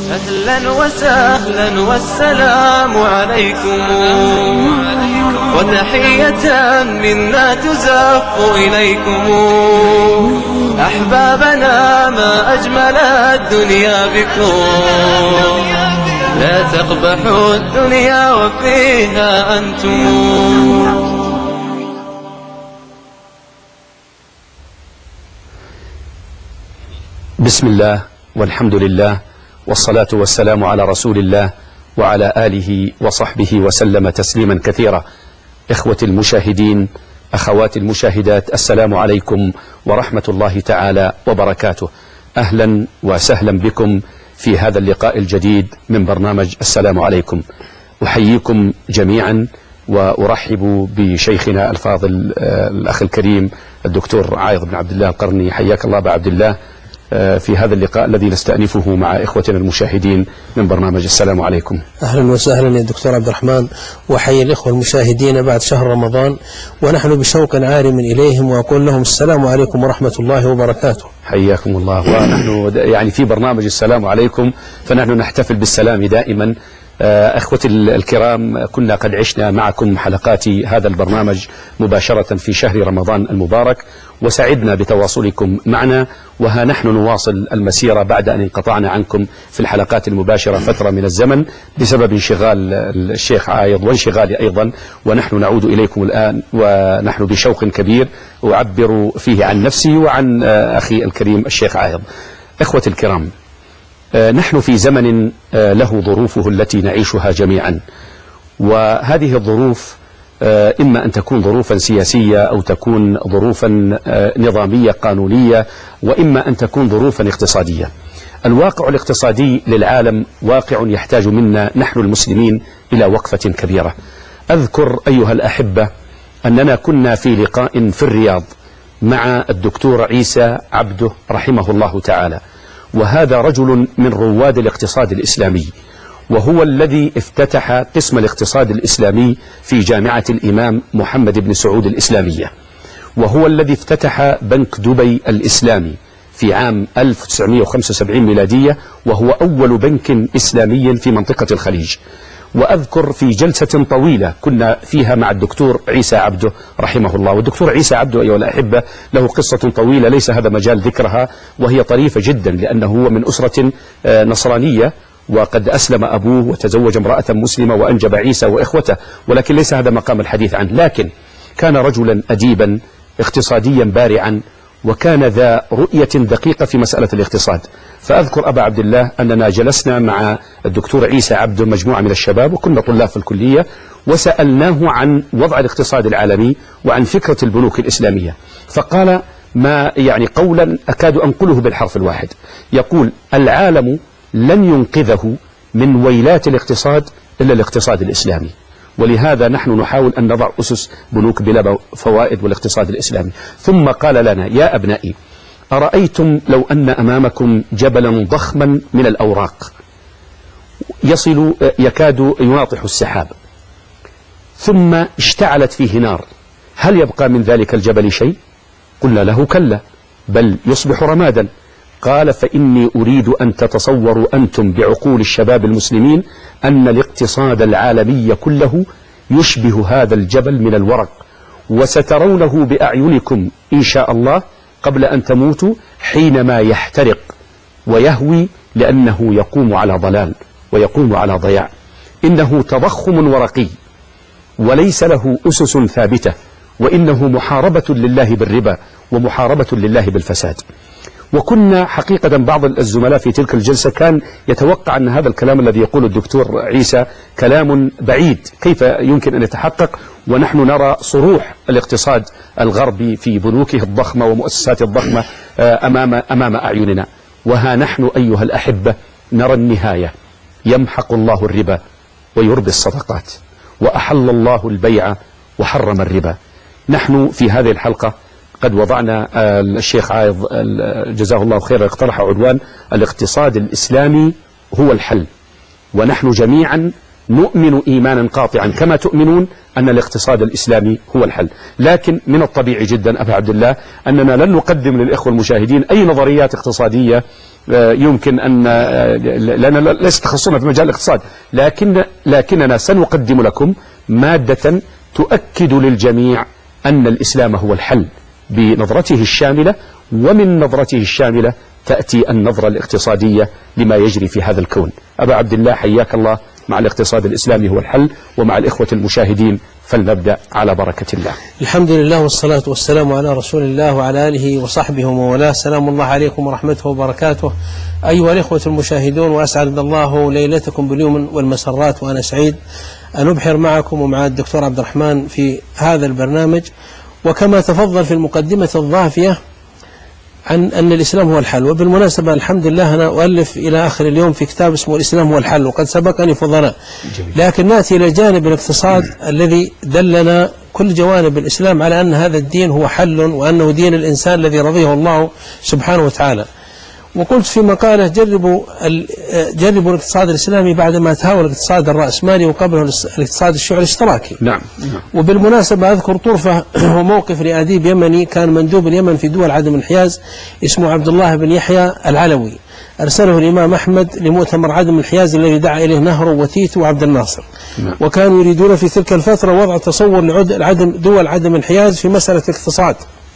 أهلا وسهلا والسلام عليكم، وتحية منا تزف إليكم. أحبابنا ما أجمل الدنيا بكم، لا تقبحوا الدنيا وفيها أنتم. بسم الله والحمد لله والصلاة والسلام على رسول الله وعلى آله وصحبه وسلم تسليما كثيرا. إخوة المشاهدين، أخوات المشاهدات، السلام عليكم ورحمة الله تعالى وبركاته. أهلا وسهلا بكم في هذا اللقاء الجديد من برنامج السلام عليكم. أحييكم جميعا وأرحب بشيخنا الفاضل الأخ الكريم الدكتور عايض بن عبد الله القرني. حياك الله أبا عبد الله في هذا اللقاء الذي نستأنفه مع إخوتنا المشاهدين من برنامج السلام عليكم. أهلا وسهلا يا دكتور عبد الرحمن، وحيي الإخوة المشاهدين بعد شهر رمضان ونحن بشوق عارم إليهم، وأقول لهم السلام عليكم ورحمة الله وبركاته. حياكم الله. ونحن يعني في برنامج السلام عليكم فنحن نحتفل بالسلام دائما. أخوتي الكرام، كنا قد عشنا معكم حلقات هذا البرنامج مباشرة في شهر رمضان المبارك، وسعدنا بتواصلكم معنا، وها نحن نواصل المسيرة بعد أن انقطعنا عنكم في الحلقات المباشرة فترة من الزمن بسبب انشغال الشيخ عايض وانشغالي أيضا، ونحن نعود إليكم الآن ونحن بشوق كبير أعبر فيه عن نفسي وعن أخي الكريم الشيخ عايض. إخوتي الكرام، نحن في زمن له ظروفه التي نعيشها جميعا، وهذه الظروف إما أن تكون ظروفا سياسية أو تكون ظروفا نظامية قانونية، وإما أن تكون ظروفا اقتصادية. الواقع الاقتصادي للعالم واقع يحتاج منا نحن المسلمين إلى وقفة كبيرة. أذكر أيها الأحبة أننا كنا في لقاء في الرياض مع الدكتور عيسى عبده رحمه الله تعالى، وهذا رجل من رواد الاقتصاد الإسلامي، وهو الذي افتتح قسم الاقتصاد الإسلامي في جامعة الإمام محمد بن سعود الإسلامية، وهو الذي افتتح بنك دبي الإسلامي في عام 1975 ميلادية، وهو أول بنك إسلامي في منطقة الخليج. وأذكر في جلسة طويلة كنا فيها مع الدكتور عيسى عبده رحمه الله، والدكتور عيسى عبده أيها الأحبة له قصة طويلة ليس هذا مجال ذكرها، وهي طريفة جدا، لأنه هو من أسرة نصرانية، وقد أسلم أبوه وتزوج امرأة مسلمة وأنجب عيسى وإخوته، ولكن ليس هذا مقام الحديث عنه. لكن كان رجلا أديبا اقتصاديا بارعا، وكان ذا رؤية دقيقة في مسألة الاقتصاد. فأذكر أبا عبد الله أننا جلسنا مع الدكتور عيسى عبده مجموعة من الشباب، وكنا طلاب في الكلية، وسألناه عن وضع الاقتصاد العالمي وعن فكرة البنوك الإسلامية، فقال ما يعني قولا أكاد أنقله بالحرف الواحد، يقول: العالم لن ينقذه من ويلات الاقتصاد إلا الاقتصاد الإسلامي، ولهذا نحن نحاول أن نضع أسس بنوك بلا فوائد والاقتصاد الإسلامي. ثم قال لنا: يا أبنائي، أرأيتم لو أن أمامكم جبلا ضخما من الأوراق يكاد يناطح السحاب، ثم اشتعلت فيه نار، هل يبقى من ذلك الجبل شيء؟ قلنا له: كلا، بل يصبح رمادا. قال: فإني أريد أن تتصوروا أنتم بعقول الشباب المسلمين أن الاقتصاد العالمي كله يشبه هذا الجبل من الورق، وسترونه بأعينكم إن شاء الله قبل أن تموتوا، حينما يحترق ويهوي، لأنه يقوم على ضلال ويقوم على ضياع. إنه تضخم ورقي وليس له أسس ثابتة، وإنه محاربة لله بالربا ومحاربة لله بالفساد. وكنا حقيقة بعض الزملاء في تلك الجلسة كان يتوقع أن هذا الكلام الذي يقوله الدكتور عيسى كلام بعيد، كيف يمكن أن يتحقق ونحن نرى صروح الاقتصاد الغربي في بنوكه الضخمة ومؤسساته الضخمة أمام أعيننا. وها نحن أيها الأحبة نرى النهاية: يمحق الله الربا ويربي الصدقات، وأحل الله البيع وحرم الربا. نحن في هذه الحلقة قد وضعنا الشيخ عايض جزاه الله خيرا اقترح عنوان: الاقتصاد الإسلامي هو الحل. ونحن جميعا نؤمن إيمانا قاطعا كما تؤمنون أن الاقتصاد الإسلامي هو الحل. لكن من الطبيعي جدا أبا عبد الله أننا لن نقدم للإخوة المشاهدين أي نظريات اقتصادية يمكن أن لنا ليس تخصصنا في مجال الاقتصاد، لكننا سنقدم لكم مادة تؤكد للجميع أن الإسلام هو الحل بنظرته الشاملة، ومن نظرته الشاملة تأتي النظرة الاقتصادية لما يجري في هذا الكون. أبا عبد الله حياك الله، مع الاقتصاد الإسلامي هو الحل، ومع الإخوة المشاهدين فلنبدأ على بركة الله. الحمد لله والصلاة والسلام على رسول الله وعلى آله وصحبه وموالاه. سلام الله عليكم ورحمته وبركاته أيها الإخوة المشاهدون، وأسعد الله ليلتكم باليوم والمسرات، وأنا سعيد أن أبحر معكم ومع الدكتور عبد الرحمن في هذا البرنامج. وكما تفضل في المقدمة الضافية عن أن الإسلام هو الحل، وبالمناسبة الحمد لله أنا أؤلف إلى آخر اليوم في كتاب اسمه الإسلام هو الحل، وقد سبقني فضلاء. لكن نأتي إلى جانب الاقتصاد الذي دلنا كل جوانب الإسلام على أن هذا الدين هو حل، وأنه دين الإنسان الذي رضيه الله سبحانه وتعالى. وقلت في مقالة جربوا الاقتصاد الإسلامي بعدما تهاوى الاقتصاد الرأسمالي وقبله الاقتصاد الشيوعي الاشتراكي. نعم. وبالمناسبة أذكر طرفة وموقف لأديب يمني كان مندوب اليمن في دول عدم الانحياز اسمه عبد الله بن يحيى العلوي، أرسله الإمام أحمد لمؤتمر عدم الانحياز الذي دعا إليه نهرو وتيتو وعبد الناصر. وكانوا يريدون في تلك الفترة وضع تصور دول عدم الانحياز في مسألة الاقتصاد.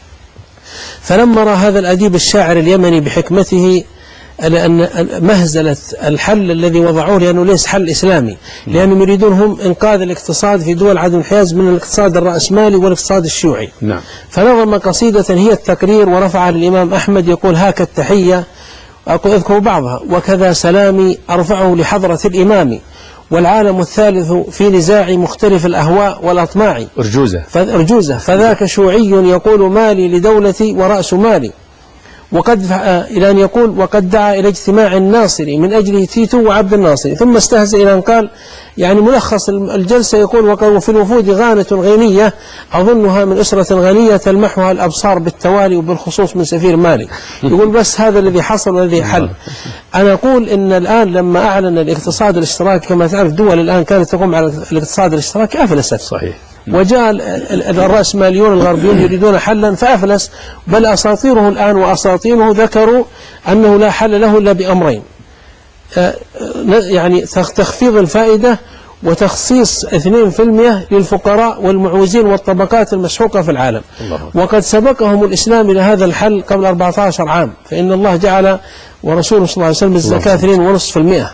فلما رأى هذا الأديب الشاعر اليمني بحكمته أن مهزلة الحل الذي وضعوه لأنه ليس حل إسلامي، لأنهم يريدون هم إنقاذ الاقتصاد في دول عدم الانحياز من الاقتصاد الرأسمالي والاقتصاد الشيوعي. نعم. فنظم قصيدة هي التقرير ورفعها للإمام أحمد يقول: هاك التحية، أذكر بعضها: وكذا سلامي أرفعه لحضرة الإمام، والعالم الثالث في نزاع مختلف الأهواء والأطماع. أرجوزة فذاك شيوعي يقول مالي لدولتي ورأس مالي، وقد إلى أن يقول وقد دعا إلى اجتماع الناصري من أجله تيتو وعبد الناصر. ثم استهزأ إلى أن قال يعني ملخص الجلسة يقول: وفي الوفود غانة غينية أظنها من أسرة غنية تلمحها الأبصار بالتوالي وبالخصوص من سفير مالي. يقول بس هذا الذي حصل والذي حل. أنا أقول إن الآن لما أعلن الاقتصاد الاشتراكي، كما تعرف دول الآن كانت تقوم على الاقتصاد الاشتراكي أفلست. صحيح. وجاء الرأسماليون الغربيون يريدون حلا فأفلس، بل أساطيره الآن وأساطينه ذكروا أنه لا حل له إلا بأمرين: يعني تخفيض الفائدة وتخصيص 2% للفقراء والمعوزين والطبقات المسحوقة في العالم. وقد سبقهم الإسلام إلى هذا الحل قبل 14 عام، فإن الله جعل ورسوله صلى الله عليه وسلم الزكاة 2.5%.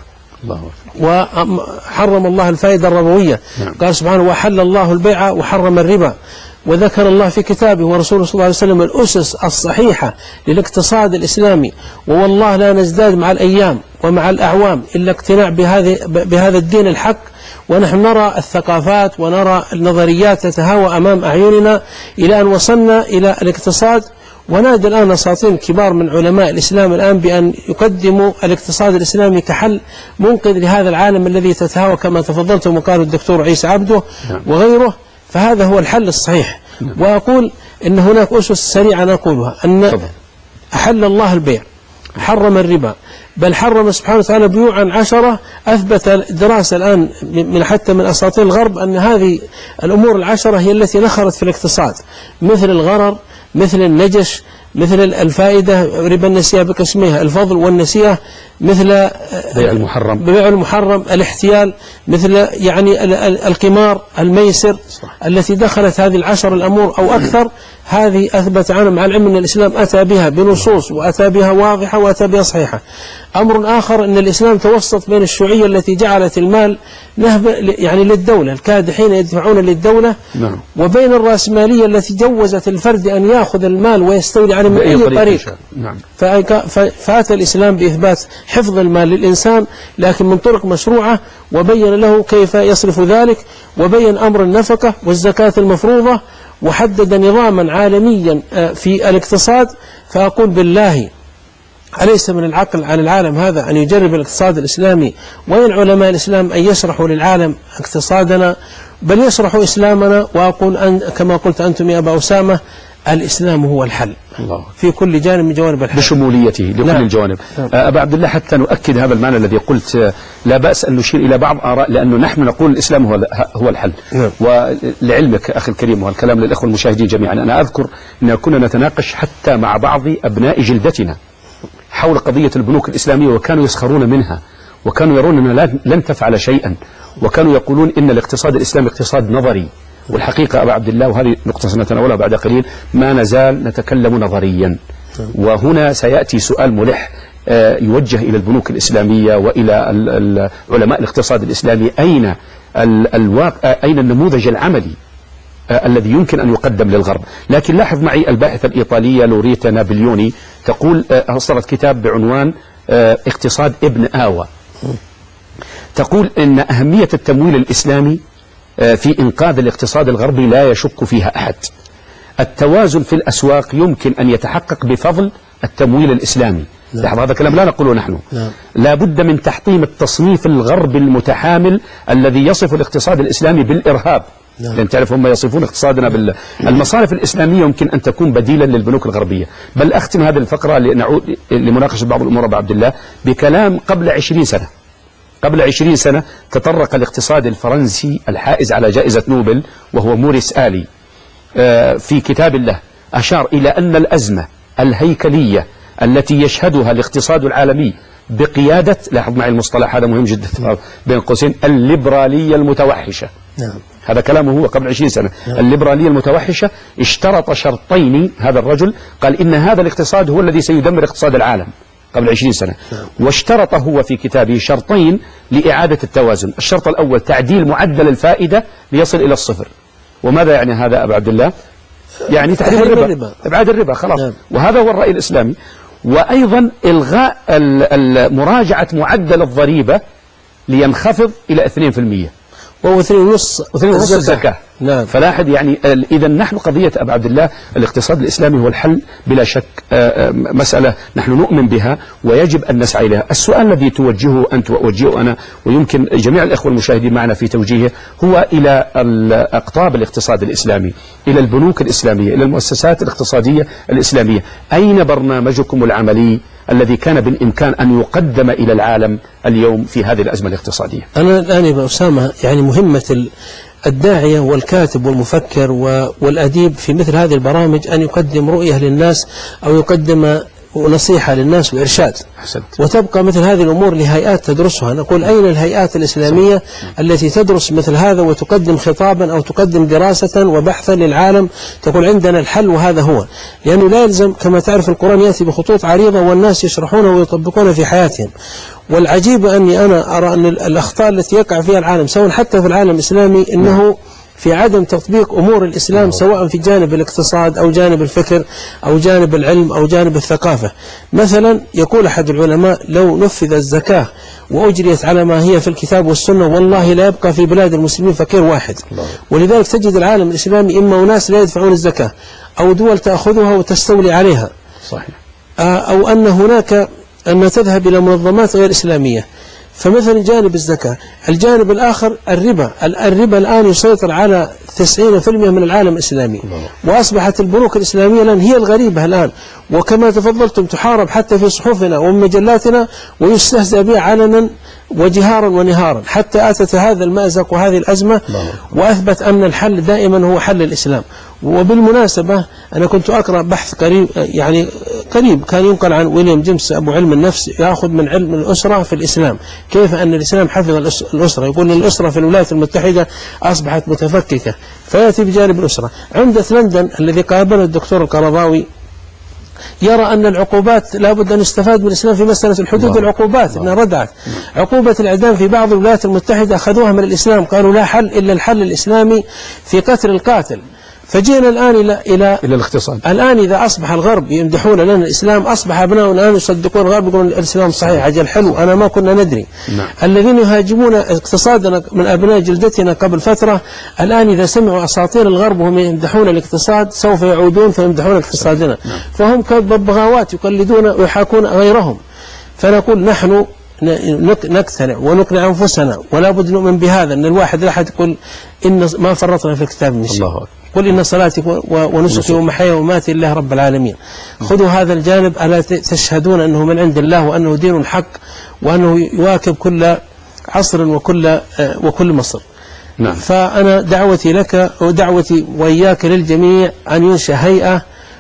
وحرم الله الفائدة الربوية. قال سبحانه: وحل الله البيع وحرم الربا. وذكر الله في كتابه ورسوله صلى الله عليه وسلم الأسس الصحيحة للاقتصاد الإسلامي: ووالله لا نزداد مع الأيام ومع الأعوام إلا اقتناع بهذا الدين الحق. ونحن نرى الثقافات ونرى النظريات تتهاوى أمام أعيننا إلى أن وصلنا إلى الاقتصاد. ونادى الآن أساطين كبار من علماء الإسلام الآن بأن يقدموا الاقتصاد الإسلامي كحل منقذ لهذا العالم الذي تتهاوى، كما تفضلتم وقال الدكتور عيسى عبده وغيره. فهذا هو الحل الصحيح. وأقول إن هناك أسس سريعة نقولها: أن أحل الله البيع، حرم الربا، بل حرم سبحانه وتعالى بيوعا 10. أثبت دراسة الآن حتى من أساطين الغرب أن هذه الأمور 10 هي التي نخرت في الاقتصاد، مثل الغرر، مثل النجش، مثل الفائدة، ربا النسيئة بقسمها، الفضل والنسيئة، مثل بيع المحرم، الاحتيال، مثل يعني القمار، الميسر، التي دخلت هذه 10 الأمور أو أكثر. هذه أثبت عنها مع العلم أن الإسلام أتى بها بنصوص وأتى بها واضحة وأتى بها صحيحة. أمر آخر أن الإسلام توسط بين الشيوعية التي جعلت المال نهب يعني للدولة، الكادحين يدفعون للدولة، وبين الرأسمالية التي جوزت الفرد أن يأخذ المال ويستولي عليه من أي طريق. فأتى الإسلام بإثبات حفظ المال للإنسان لكن من طرق مشروعة، وبين له كيف يصرف ذلك، وبين أمر النفقة والزكاة المفروضة، وحدد نظاما عالميا في الاقتصاد. فأقول بالله أليس من العقل على العالم هذا أن يجرب الاقتصاد الإسلامي، وين علماء الإسلام أن يشرحوا للعالم اقتصادنا بل يشرحوا إسلامنا. وأقول كما قلت أنتم يا أبا أسامة: الإسلام هو الحل في كل جانب من جوانب الحل بشموليته لكل الجوانب. أبا عبد الله، حتى نؤكد هذا المعنى الذي قلت، لا بأس أن نشير إلى بعض آراء، لأنه نحن نقول الإسلام هو الحل. ولعلمك أخي الكريم، والكلام للإخوة المشاهدين جميعا، أنا أذكر أن كنا نتناقش حتى مع بعض أبناء جلدتنا حول قضية البنوك الإسلامية وكانوا يسخرون منها، وكانوا يرون أنها لن تفعل شيئا، وكانوا يقولون إن الاقتصاد الإسلامي اقتصاد نظري. والحقيقة أبا عبد الله، وهذه نقطة سنتناولها بعد قليل، ما نزال نتكلم نظريا. وهنا سيأتي سؤال ملح يوجه إلى البنوك الإسلامية وإلى علماء الاقتصاد الإسلامي: أين أين النموذج العملي الذي يمكن أن يقدم للغرب؟ لكن لاحظ معي الباحثة الإيطالية لوريتا نابليوني تقول، أصدرت كتاب بعنوان اقتصاد ابن آوى، تقول إن أهمية التمويل الإسلامي في إنقاذ الاقتصاد الغربي لا يشك فيها أحد. التوازن في الأسواق يمكن أن يتحقق بفضل التمويل الإسلامي. لاحظ هذا الكلام لا نقوله نحن. لا بد من تحطيم التصنيف الغربي المتحامل الذي يصف الاقتصاد الإسلامي بالإرهاب. لأن تعرف هم يصفون اقتصادنا المصارف الإسلامية يمكن أن تكون بديلا للبنوك الغربية. بل أختم هذه الفقرة لنعود لمناقشة بعض الأمور أبو عبد الله بكلام قبل 20 سنة. قبل 20 سنة تطرق الاقتصاد الفرنسي الحائز على جائزة نوبل وهو موريس آلي في كتاب له أشار إلى أن الأزمة الهيكلية التي يشهدها الاقتصاد العالمي بقيادة، لاحظ معي المصطلح هذا مهم جدا بين قوسين، الليبرالية المتوحشة. هذا كلامه هو قبل 20 سنة. الليبرالية المتوحشة اشترط شرطين هذا الرجل، قال إن هذا الاقتصاد هو الذي سيدمر اقتصاد العالم قبل 20 سنة. واشترط هو في كتابه شرطين لإعادة التوازن. الشرط الأول تعديل معدل الفائدة ليصل إلى الصفر. وماذا يعني هذا أبو عبد الله؟ يعني تحريم الربا، إبعاد الربا خلاص. وهذا هو الرأي الإسلامي. وأيضا إلغاء مراجعة معدل الضريبة لينخفض إلى 2%، وهو 2.5 الزكاة. نعم. فلاحظ يعني إذا نحن قضية أبو عبد الله الاقتصاد الإسلامي هو الحل بلا شك، مسألة نحن نؤمن بها ويجب أن نسعى إليها. السؤال الذي توجهه أنت وأوجهه أنا ويمكن جميع الإخوة المشاهدين معنا في توجيهه هو إلى أقطاب الاقتصاد الإسلامي، إلى البنوك الإسلامية، إلى المؤسسات الاقتصادية الإسلامية. أين برنامجكم العملي الذي كان بالإمكان أن يقدم إلى العالم اليوم في هذه الأزمة الاقتصادية؟ أنا الآن يا أسامة يعني مهمة الداعية والكاتب والمفكر والأديب في مثل هذه البرامج أن يقدم رؤية للناس أو يقدم ونصيحة للناس وإرشاد. وتبقى مثل هذه الأمور لهيئات تدرسها. نقول أين الهيئات الإسلامية التي تدرس مثل هذا وتقدم خطابا أو تقدم دراسة وبحثا للعالم تقول عندنا الحل وهذا هو؟ لأنه لا يلزم، كما تعرف القرآن يأتي بخطوط عريضة والناس يشرحونه ويطبقونه في حياتهم. والعجيب أني أنا أرى أن الأخطاء التي يقع فيها العالم سواء حتى في العالم الإسلامي إنه في عدم تطبيق أمور الإسلام سواء في جانب الاقتصاد أو جانب الفكر أو جانب العلم أو جانب الثقافة. مثلا يقول أحد العلماء لو نفذ الزكاة وأجريت على ما هي في الكتاب والسنة والله لا يبقى في بلاد المسلمين فقير واحد. ولذلك تجد العالم الإسلامي إما أناس لا يدفعون الزكاة أو دول تأخذها وتستولي عليها، صحيح، أو أن هناك أن تذهب إلى منظمات غير إسلامية. فمثلا جانب الزكاة. الجانب الآخر الربا الآن يسيطر على 90% من العالم الإسلامي، وأصبحت البنوك الإسلامية الآن هي الغريبة الآن، وكما تفضلتم تحارب حتى في صحفنا ومجلاتنا ويستهزأ بها علنا وجهارا ونهارا، حتى أتت هذا المأزق وهذه الأزمة وأثبت أن الحل دائما هو حل الإسلام. وبالمناسبة أنا كنت أقرأ بحث قريب كان ينقل عن ويليام جيمس أبو علم النفس، يأخذ من علم الأسرة في الإسلام كيف أن الإسلام حفظ الأسرة. يقول أن الأسرة في الولايات المتحدة أصبحت متفككة، فيأتي بجانب الأسرة. عمدة لندن الذي قابله الدكتور القرضاوي يرى أن العقوبات لابد أن يستفاد من الإسلام في مسألة الحدود. العقوبات إنها ردعت عقوبة الإعدام في بعض الولايات المتحدة أخذوها من الإسلام، قالوا لا حل إلا الحل الإسلامي في قتل القاتل. فجينا الآن إلى الاقتصاد. الآن إذا أصبح الغرب يمدحون لنا الإسلام، أصبح أبناؤنا الآن يصدقون الغرب يقولون الإسلام صحيح عجل حلو، أنا ما كنا ندري. الذين يهاجمون اقتصادنا من أبناء جلدتنا قبل فترة الآن إذا سمعوا أساطير الغرب وهم يمدحون الاقتصاد سوف يعودون فيمدحون اقتصادنا. فهم كالببغاوات يقلدون ويحاكون غيرهم. فنقول نحن نقتنع ونقنع أنفسنا ولا بد نؤمن بهذا، أن الواحد لا أحد يقول إن ما فرطنا في الكتاب من شيء. قل إن صلاتي ونسكي ومحياي وماتي لله رب العالمين. خذوا هذا الجانب، ألا تشهدون أنه من عند الله وأنه دين الحق وأنه يواكب كل عصر وكل مصر. فأنا دعوتي لك ودعوتي وإياك للجميع أن ينشأ هيئة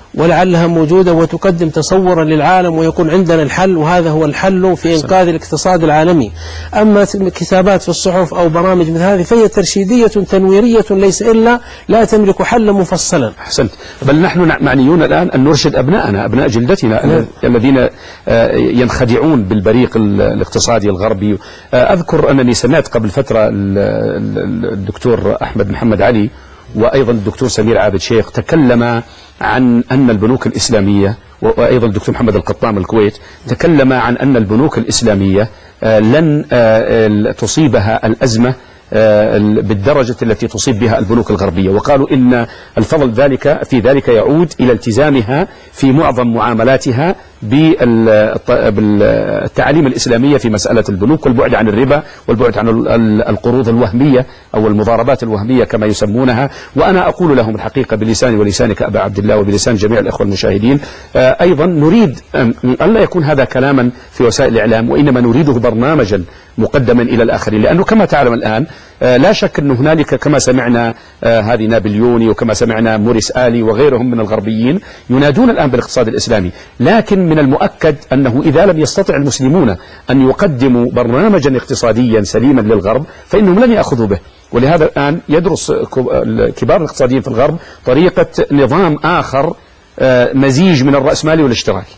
ولعلها موجودة وتقدم تصورا للعالم ويكون عندنا الحل، وهذا هو الحل في إنقاذ الاقتصاد العالمي. أما كتابات في الصحف أو برامج مثل هذه فهي ترشيدية تنويرية ليس إلا لا تملك حلا مفصلا. أحسنت. بل نحن معنيون الآن أن نرشد أبناءنا، أبناء جلدتنا الذين ينخدعون بالبريق الاقتصادي الغربي. أذكر أنني سمعت قبل فترة الدكتور أحمد محمد علي وأيضا الدكتور سمير عابد شيخ تكلم عن أن البنوك الإسلامية، وأيضا الدكتور محمد القطام الكويت تكلم عن أن البنوك الإسلامية لن تصيبها الأزمة بالدرجة التي تصيب بها البنوك الغربية، وقالوا إن الفضل في ذلك يعود إلى التزامها في معظم معاملاتها بالتعاليم الإسلامية في مسألة البنوك والبعد عن الربا والبعد عن القروض الوهمية أو المضاربات الوهمية كما يسمونها. وأنا أقول لهم الحقيقة بلساني ولسانك أبا عبد الله وبلسان جميع الأخوة المشاهدين، أيضا نريد أن لا يكون هذا كلاما في وسائل الإعلام، وإنما نريده برنامجا مقدما إلى الآخرين، لأنه كما تعلم الآن لا شك أن هنالك كما سمعنا هذه نابليوني وكما سمعنا موريس آلي وغيرهم من الغربيين ينادون الآن بالاقتصاد الإسلامي، لكن من المؤكد أنه إذا لم يستطع المسلمون أن يقدموا برنامجا اقتصاديا سليما للغرب فإنهم لن يأخذوا به. ولهذا الآن يدرس كبار الاقتصاديين في الغرب طريقة نظام آخر مزيج من الرأسمالي والاشتراكي.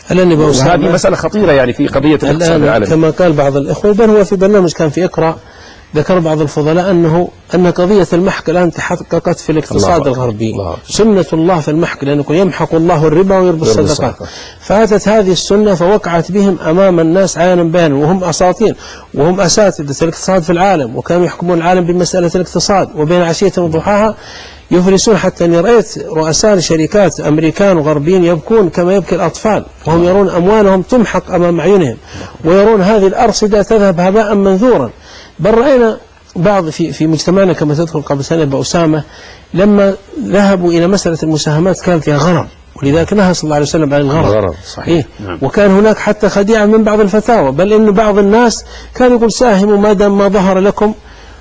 وهذه مسألة خطيرة يعني في قضية الاقتصاد العالمي. كما قال بعض الإخوة، بل هو في برنامج كان في إقرأ ذكر بعض الفضلاء أن قضية المحك الآن تحققت في الاقتصاد الغربي. سنة الله في المحك، لأنه يمحق الله الربا ويربي الصدقات. فأتت هذه السنة فوقعت بهم أمام الناس عيانا بيانا، وهم أساطين وهم أساتذة الاقتصاد في العالم، وكانوا يحكمون العالم بمسألة الاقتصاد، وبين عشية وضحاها يفلسون، حتى أني رأيت رؤساء شركات أمريكان وغربيين يبكون كما يبكي الأطفال، وهم يرون أموالهم تمحق أمام عيونهم، ويرون هذه الأرصدة تذهب هباء منثورا. بل رأينا بعض في مجتمعنا كما تذكر قبل سنة بأسامة لما ذهبوا إلى مسألة المساهمات كان فيها غرر، ولذلك نهى صلى الله عليه وسلم عن الغرر. صحيح. نعم. وكان هناك حتى خديعة من بعض الفتاوى، بل إن بعض الناس كان يقول ساهموا ما دام ما ظهر لكم،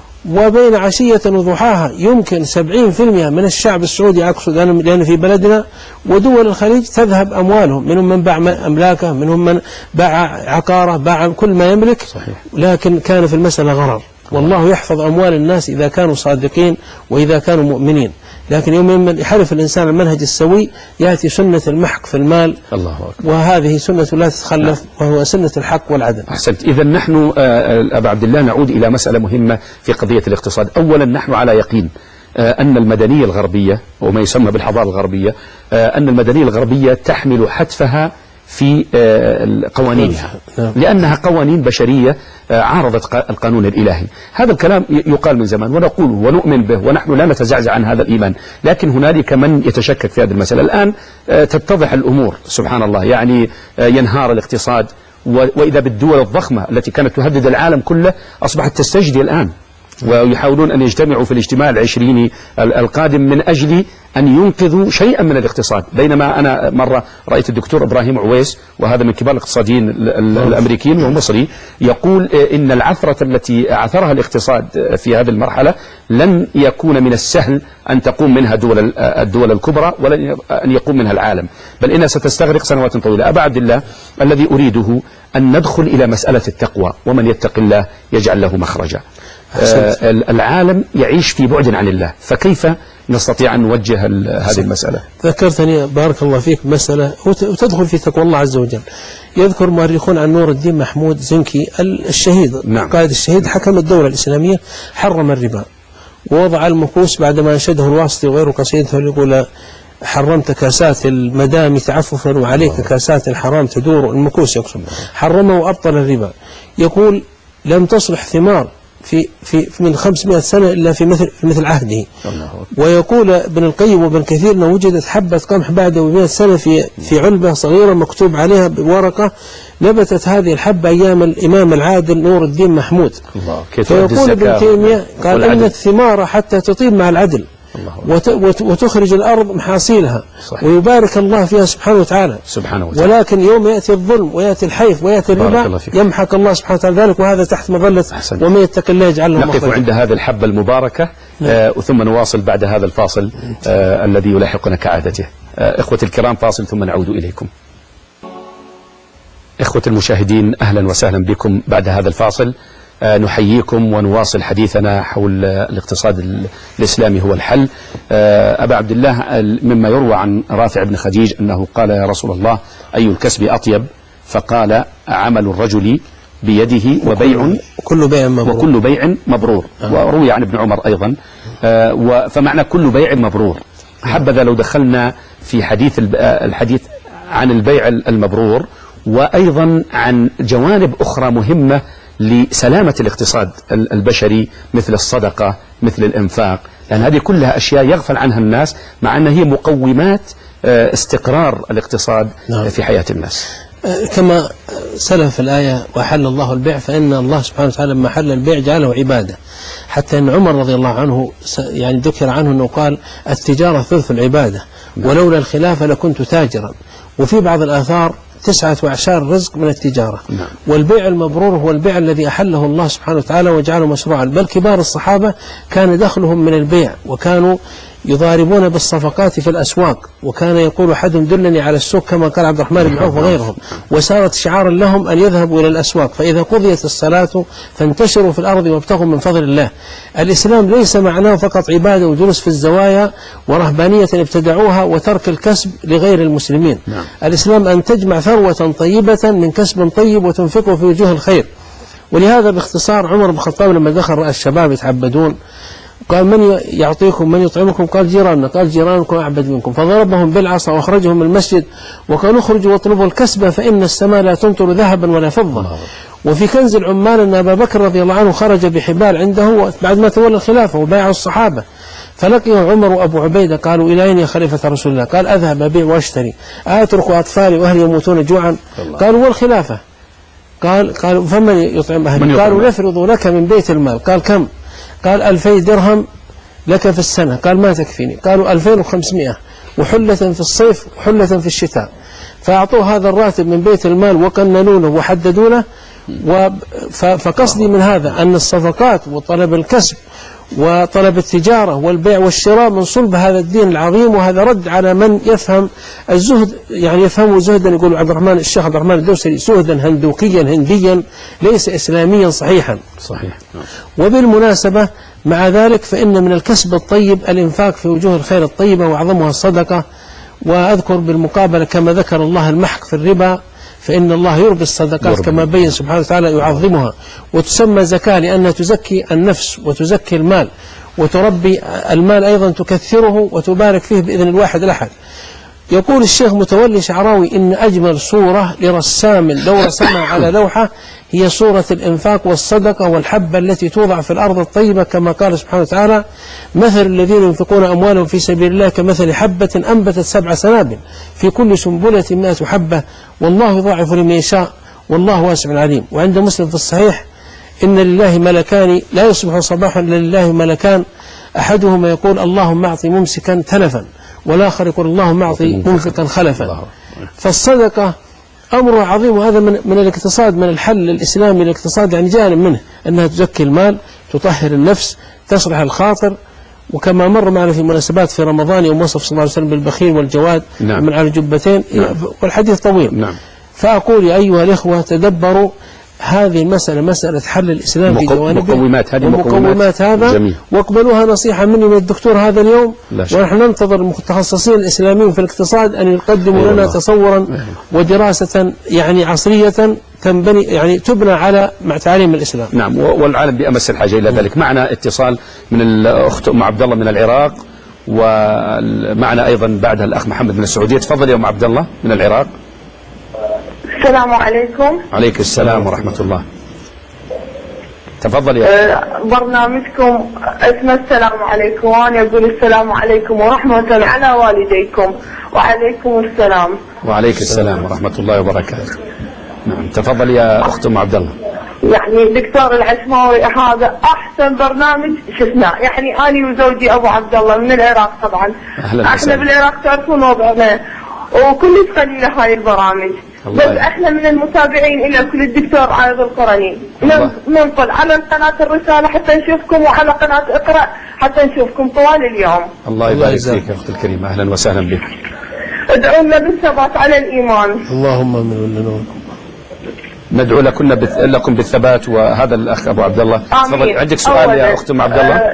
وبين عشية وضحاها يمكن 70% من الشعب السعودي، أقصد أنا لأن في بلدنا ودول الخليج تذهب أموالهم، منهم من باع أملاكه، منهم من باع عقاره، باع كل ما يملك. صحيح. لكن كان في المسألة غرر، والله يحفظ أموال الناس إذا كانوا صادقين وإذا كانوا مؤمنين. لكن يوم من يحرف الإنسان المنهج السوي يأتي سنة المحك في المال. الله أكبر. وهذه سنة لا تتخلف، وهو سنة الحق والعدل. أحسنت. إذا نحن أبا عبد الله نعود إلى مسألة مهمة في قضية الاقتصاد. أولا نحن على يقين أن المدنية الغربية وما يسمى بالحضارة الغربية، أن المدنية الغربية تحمل حتفها في قوانينها، لأنها قوانين بشرية عارضت القانون الإلهي. هذا الكلام يقال من زمان ونقوله ونؤمن به، ونحن لا نتزعزع عن هذا الإيمان، لكن هنالك من يتشكك في هذه المسألة. الآن تتضح الأمور سبحان الله، يعني ينهار الاقتصاد، وإذا بالدول الضخمة التي كانت تهدد العالم كله أصبحت تستجدي الآن، ويحاولون أن يجتمعوا في الاجتماع العشريني القادم من أجل أن ينقذوا شيئا من الاقتصاد. بينما أنا مرة رأيت الدكتور إبراهيم عويس، وهذا من كبار الاقتصاديين الأمريكيين وهو مصري، يقول إن العثرة التي عثرها الاقتصاد في هذه المرحلة لن يكون من السهل أن تقوم منها الدول الكبرى، ولا أن يقوم منها العالم، بل إنها ستستغرق سنوات طويلة. أبا عبد الله، الذي أريده أن ندخل إلى مسألة التقوى، ومن يتق الله يجعل له مخرجا. العالم يعيش في بعد عن الله، فكيف نستطيع أن نوجه هذه المسألة؟ ذكرتني بارك الله فيك مسألة وتدخل في تقوى الله عز وجل. يذكر مؤرخون عن نور الدين محمود زنكي الشهيد، نعم. قائد الشهيد، حكم الدولة الإسلامية، حرم الربا ووضع المكوس بعدما أنشده الواسطي وغيره قصيدته اللي يقول حرمت كاسات المدام تعففا وعليك كاسات الحرام تدور، المكوس يقصد، حرمه وأبطل الربا. يقول لم تصلح ثمار في من 500 سنة إلا في مثل عهده. ويقول ابن القيم وابن كثير أنه وجدت حبة قمح بعد 100 سنة في علبة صغيرة مكتوب عليها بورقة، نبتت هذه الحبة أيام الإمام العادل نور الدين محمود. فيقول ابن تيمية قال إن الثمار حتى تطيب مع العدل وتخرج الأرض محاصيلها، صحيح. ويبارك الله فيها سبحانه وتعالى. ولكن يوم يأتي الظلم ويأتي الحيف ويأتي الربا يمحق الله سبحانه وتعالى ذلك، وهذا تحت مظلة ومن يتق الله يجعل له مخرجا. نقف عند هذه الحبة المباركة ثم نواصل بعد هذا الفاصل الذي يلاحقنا كعادته. إخوتي الكرام فاصل ثم نعود إليكم. إخوة المشاهدين أهلا وسهلا بكم بعد هذا الفاصل. نحييكم ونواصل حديثنا حول الاقتصاد الإسلامي هو الحل. أبا عبد الله، مما يروى عن رافع بن خديج أنه قال يا رسول الله أي الكسب أطيب؟ فقال عمل الرجل بيده وبيع وكل بيع مبرور. وروي عن ابن عمر أيضا. فمعنى كل بيع مبرور. حبذا لو دخلنا في الحديث عن البيع المبرور وأيضا عن جوانب أخرى مهمة لسلامة الاقتصاد البشري مثل الصدقة مثل الإنفاق، لأن هذه كلها أشياء يغفل عنها الناس مع أنها هي مقومات استقرار الاقتصاد في حياة الناس. كما سلف الآية وحل الله البيع، فإن الله سبحانه وتعالى لما حل البيع جعله عبادة، حتى أن عمر رضي الله عنه يعني ذكر عنه أنه قال التجارة ثلث العبادة ولولا الخلافة لكنت تاجرا. وفي بعض الآثار 9 أعشار رزق من التجارة. والبيع المبرور هو البيع الذي أحله الله سبحانه وتعالى وجعله مشروعا. بل كبار الصحابة كان دخلهم من البيع، وكانوا يضاربون بالصفقات في الأسواق، وكان يقول أحدهم دلني على السوق كما قال عبد الرحمن بن عوف وغيرهم، وصارت شعارا لهم أن يذهبوا إلى الأسواق، فإذا قضيت الصلاة فانتشروا في الأرض وابتغوا من فضل الله. الإسلام ليس معناه فقط عبادة وجلوس في الزوايا ورهبانية ابتدعوها وترك الكسب لغير المسلمين. الإسلام أن تجمع ثروة طيبة من كسب طيب وتنفقه في وجوه الخير. ولهذا باختصار عمر بن الخطاب لما دخل رأى الشباب يتعبدون قال من يعطيكم من يطعمكم؟ قال جيراننا. قال جيرانكم أعبد منكم. فضربهم بالعصا وأخرجهم من المسجد وقالوا اخرجوا واطلبوا الكسب فإن السماء لا تمطر ذهبا ولا فضة. وفي كنز العمال أن أبا بكر رضي الله عنه خرج بحبال عنده بعد ما تولى الخلافة وبايعوا الصحابة، فلقيه عمر وأبو عبيدة قالوا إلى أين يا خليفة رسول الله؟ قال أذهب أبيع وأشتري، أترك أطفالي وأهلي يموتون جوعا؟ قالوا والخلافة؟ قالوا فمن يطعم أهلي؟ قالوا نفرض لك من بيت المال. قال كم؟ قال 2000 درهم لك في السنة. قال ما تكفيني. قالوا 2500 وحلة في الصيف وحلة في الشتاء. فأعطوه هذا الراتب من بيت المال وقننونه وحددونه. فقصدي من هذا أن الصفقات وطلب الكسب وطلب التجارة والبيع والشراء من صلب هذا الدين العظيم، وهذا رد على من يفهم الزهد، يعني يفهمه زهدا، يقول عبد الرحمن الشيخ عبد الرحمن الدوسري زهدا هندوكيا هنديا ليس إسلاميا صحيحا. صحيح. وبالمناسبة مع ذلك فإن من الكسب الطيب الإنفاق في وجوه الخير الطيبة وأعظمها الصدقة. وأذكر بالمقابلة كما ذكر الله المحق في الربا، فإن الله يربي الصدقات كما بين سبحانه وتعالى يعظمها، وتسمى زكاة لأنها تزكي النفس وتزكي المال، وتربي المال أيضا تكثره وتبارك فيه بإذن الواحد الأحد. يقول الشيخ متولي شعراوي إن أجمل صورة لرسام لو رسمها على لوحة هي صورة الإنفاق والصدقة والحبة التي توضع في الأرض الطيبة، كما قال سبحانه وتعالى مثل الذين ينفقون أموالهم في سبيل الله كمثل حبة أنبتت 7 سنابل في كل سنبلة 100 حبة والله يضاعف لمن يشاء والله واسع عليم. وعند مسلم في الصحيح إن لله ملكان لا يصبح صباحا إلا لله ملكان أحدهما يقول اللهم أعطي ممسكا تلفا، والآخر يقول اللهم أعطي منفقا خلفا. فالصدقة أمر عظيم، وهذا من الاقتصاد، من الحل الإسلامي للاقتصاد، يعني جانب منه أنها تزكي المال، تطهر النفس، تصلح الخاطر. وكما مر معنا في مناسبات في رمضان يوم وصف صلى الله عليه وسلم بالبخيل والجواد من على الجبتين والحديث طويل. فأقول يا أيها الإخوة تدبروا هذه المسألة، مسألة حل الإسلام في جوانبه ومقومات هذا جميل. واقبلوها نصيحة مني من الدكتور هذا اليوم، ونحن ننتظر المتخصصين الإسلاميين في الاقتصاد أن يقدموا لنا تصورا ودراسة يعني عصرية تنبني يعني تبنى على مع تعاليم الإسلام. نعم، والعالم بأمس الحاجة إلى ذلك. معنا اتصال من الأخت أم عبد الله من العراق، ومعنا أيضا بعدها الأخ محمد من السعودية. تفضل يا أم عبد الله من العراق. السلام عليكم. عليك السلام ورحمة الله. تفضل يا برنامجكم اسمه السلام عليكم، وأنا أقول السلام عليكم ورحمة الله على والديكم. وعليكم السلام. وعليك السلام ورحمة الله وبركاته. نعم تفضل يا أخت أم عبد الله. يعني دكتور العشماوي هذا أحسن برنامج شفناه، يعني أنا وزوجي أبو عبد الله من العراق طبعا. احنا بالعراق تعرفون وضعنا وكلش قليلة هاي البرامج، بس احنا من المتابعين الى كل الدكتور عايض القرني ننقل على قناة الرسالة حتى نشوفكم، وعلى قناة اقرأ حتى نشوفكم طوال اليوم. الله يبارك فيك يا اختي الكريمة، اهلا وسهلا بك. ادعوا لنا بالثبات على الإيمان. اللهم امين. ندعو لكم بالثبات. وهذا الأخ أبو عبد الله تفضل. عندك سؤال يا أخت أم عبد الله؟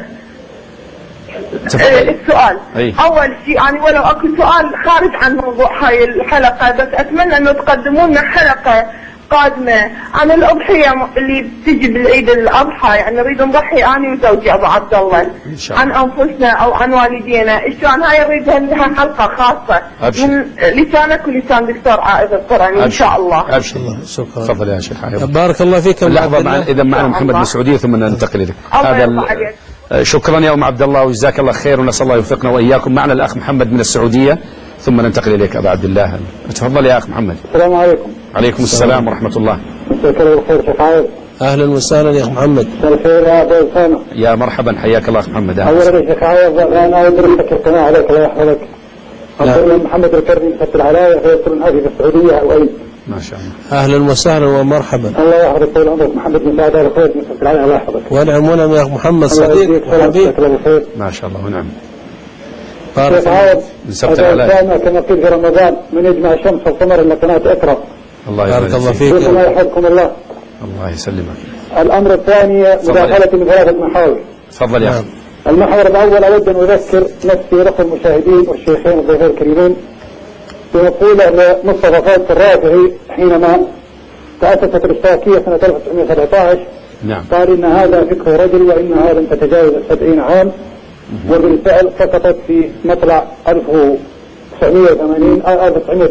السؤال أول شيء يعني ولو أكو سؤال خارج عن موضوع هاي الحلقة، بس أتمنى أنه تقدموا لنا حلقة قادمة عن الأضحية اللي بتجي بالعيد الأضحى. يعني نريد نضحي أنا وزوجي أبو عبد الله عن أنفسنا أو عن والدينا. شلون هاي نريد لها حلقة خاصة من لسانك ولسان دكتور عائض القرني إن شاء الله. أبشر. شكرا. تفضل يا شيخ عائض. بارك الله فيك. لحظة إذا معنا محمد من السعودية ثم ننتقل إليك. شكرا يا أم عبد الله وجزاك الله خير، ونسأل الله يوفقنا وإياكم. معنا الأخ محمد من السعودية ثم ننتقل إليك أبا عبد الله. تفضل يا أخ محمد. السلام عليكم. عليكم السلام ورحمة الله. مساك الله بالخير شيخ عائض. أهلا وسهلا يا أخ محمد. مساء الخير يا أبو أسامة. يا مرحبا، حياك الله أخ محمد. أولا يا شيخ عائض أنا أدرسك القناة عليك الله يحفظك. أخونا محمد الكرمي فتح العلاية في هذه في السعودية أو أي. ما شاء الله. أهلا وسهلا ومرحبا. الله يحفظك طول عمرك محمد بن سعد آل خير من فتح العلاية الله يحفظك. ونعم ونعم يا أخ محمد صديق وحبيب. ما شاء الله ونعم. شيخ عائض من سبت العلاية كما قيل في رمضان من يجمع الشمس والقمر إلا قناة اقرأ. الله بارك الله فيك. الله يحفظكم الله. الله يسلمك. الأمر الثاني مداخلة من ثلاثة محاور. تفضل يا أخي. المحور الأول أود أن أذكر نفسي لكم المشاهدين والشيخين والضيوف الكريمين بمقولة لمصطفى فاضل الرافعي حينما تأسست الاشتراكية سنة 1917. نعم. قال إن هذا فكر رجل وإنها لم تتجاوز 70 عام، وبالفعل سقطت في مطلع 1990 أو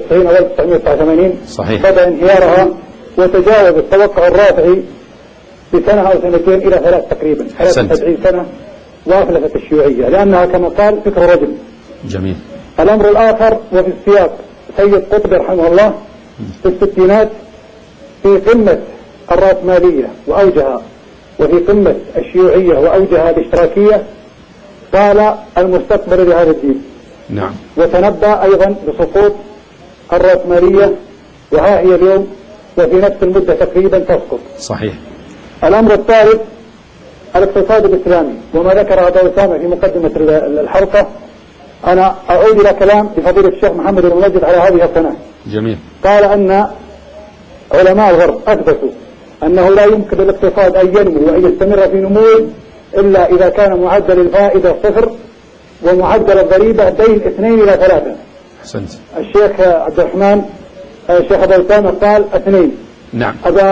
1989. صحيح. بدأ انهيارها وتجاوز التوقع الرافعي بسنة أو سنتين إلى 3 تقريبا 73 سنة، وأفلست الشيوعية لأنها كما قال فكر رجل. جميل. الأمر الآخر وفي السياق سيد قطب رحمه الله في الستينات في قمة الرأسمالية وأوجها وفي قمة الشيوعية وأوجها الاشتراكية قال المستقبل لهذا الدين. نعم. وتنبأ أيضا بسقوط الرأسمالية وها هي اليوم وفي نفس المدة تقريبا تسقط. صحيح. الأمر الثالث الاقتصاد الإسلامي، وما ذكر أبو أسامة في مقدمة الحلقة أنا أعود إلى كلام لفضيلة الشيخ محمد المنجد على هذه القناة. جميل. قال أن علماء الغرب أثبتوا أنه لا يمكن للاقتصاد أن ينمو وأن يستمر في نموه إلا إذا كان معدل الفائدة 0 ومعدل الضريبة بين 2 إلى 3. أحسنت. الشيخ عبد الرحمن الشيخ أبو أسامة قال 2. نعم.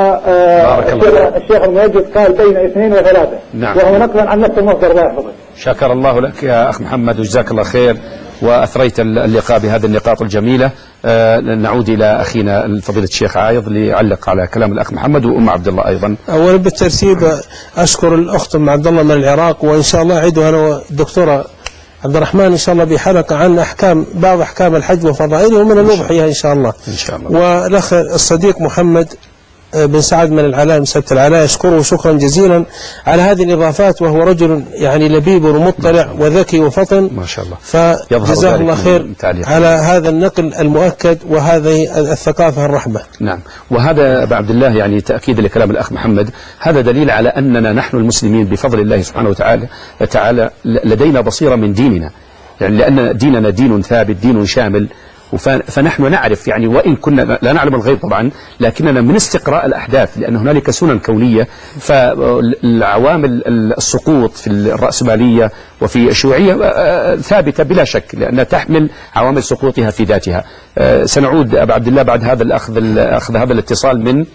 الشيخ المنجد قال بين 2 و3. نعم. وهو نقلا عن نفس المصدر الله يحفظك. شكر الله لك يا أخ محمد وجزاك الله خير، وأثريت اللقاء بهذه النقاط الجميلة. نعود إلى أخينا فضيلة الشيخ عايض ليعلق على كلام الأخ محمد وأم عبد الله أيضا. أولا بالترتيب أشكر الأخت أم عبد الله من العراق، وإن شاء الله أعيدها أنا والدكتورة عبد الرحمن إن شاء الله بحلقة عن بعض أحكام الحج وفضائله ومن الأضحية إن شاء الله. إن شاء الله. والأخ الصديق محمد بن سعد من العلاء من سبت العلاء أشكره شكرا جزيلا على هذه الإضافات، وهو رجل يعني لبيب ومطلع وذكي وفطن ما شاء الله، فجزاه الله خير على هذا النقل المؤكد وهذه الثقافة الرحبة. نعم. وهذا أبا عبد الله يعني تأكيد لكلام الأخ محمد، هذا دليل على أننا نحن المسلمين بفضل الله سبحانه وتعالى لدينا بصيرة من ديننا، يعني لأن ديننا دين ثابت دين شامل، فنحن نعرف يعني وإن كنا لا نعلم الغيب طبعا، لكننا من استقراء الأحداث، لأن هنالك سنن كونية، فالعوامل السقوط في الرأسمالية وفي الشيوعية ثابتة بلا شك، لأنها تحمل عوامل سقوطها في ذاتها. سنعود أبا عبد الله بعد هذا أخذ هذا الاتصال من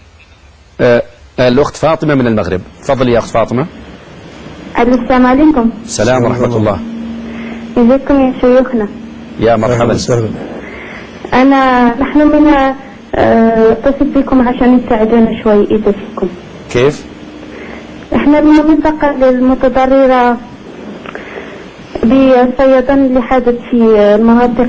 الأخت فاطمة من المغرب. تفضلي يا أخت فاطمة. السلام عليكم. السلام ورحمة الله. ازيكم يا شيوخنا؟ يا مرحبا. نحن من اتصل بكم عشان تساعدونا شوي إذا فيكم. كيف؟ احنا بننتقل للمتضررة بالصيدان اللي حدث في المناطق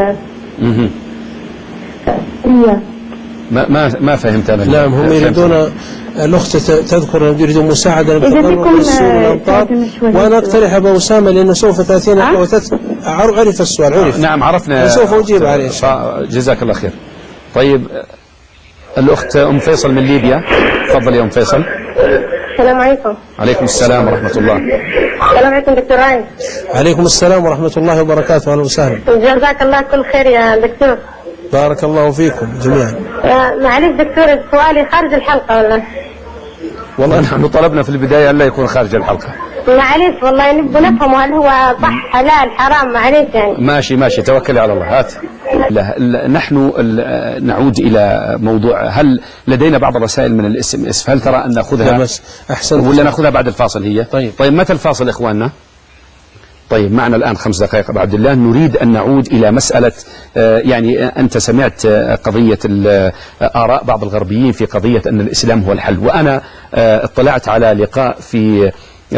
ما فهمت أنا. نعم، هم يريدون الأخت تذكر يريدون مساعدة للتضرر بالسور والأمطار، وأنا أقترح أبو أسامة لأنه سوف تأتينا عرف السؤال عرف. نعم عرفنا، سوف أجيب عليه. جزاك الله خير. طيب الأخت أم فيصل من ليبيا، تفضل يا أم فيصل. السلام عليكم. عليكم السلام ورحمة الله. السلام عليكم دكتور راين. عليكم السلام ورحمة الله وبركاته. أهلا وسهلا. جزاك الله كل خير يا دكتور. بارك الله فيكم جميعا. معلش دكتور سؤالي خارج الحلقة ولا؟ والله نحن طلبنا في البداية أن لا يكون خارج الحلقة. معلش والله نبغى نفهم هل هو صح حلال حرام معلش يعني. ماشي توكلي على الله. هات. نحن نعود إلى موضوع، هل لدينا بعض الرسائل من الاس ام اس، هل ترى أن نأخذها بس أحسن ولا نأخذها بعد الفاصل هي؟ طيب متى الفاصل إخواننا؟ طيب معنا الآن 5 دقائق أبو عبد الله. نريد أن نعود إلى مسألة يعني أنت سمعت قضية آراء بعض الغربيين في قضية أن الإسلام هو الحل، وأنا اطلعت على لقاء في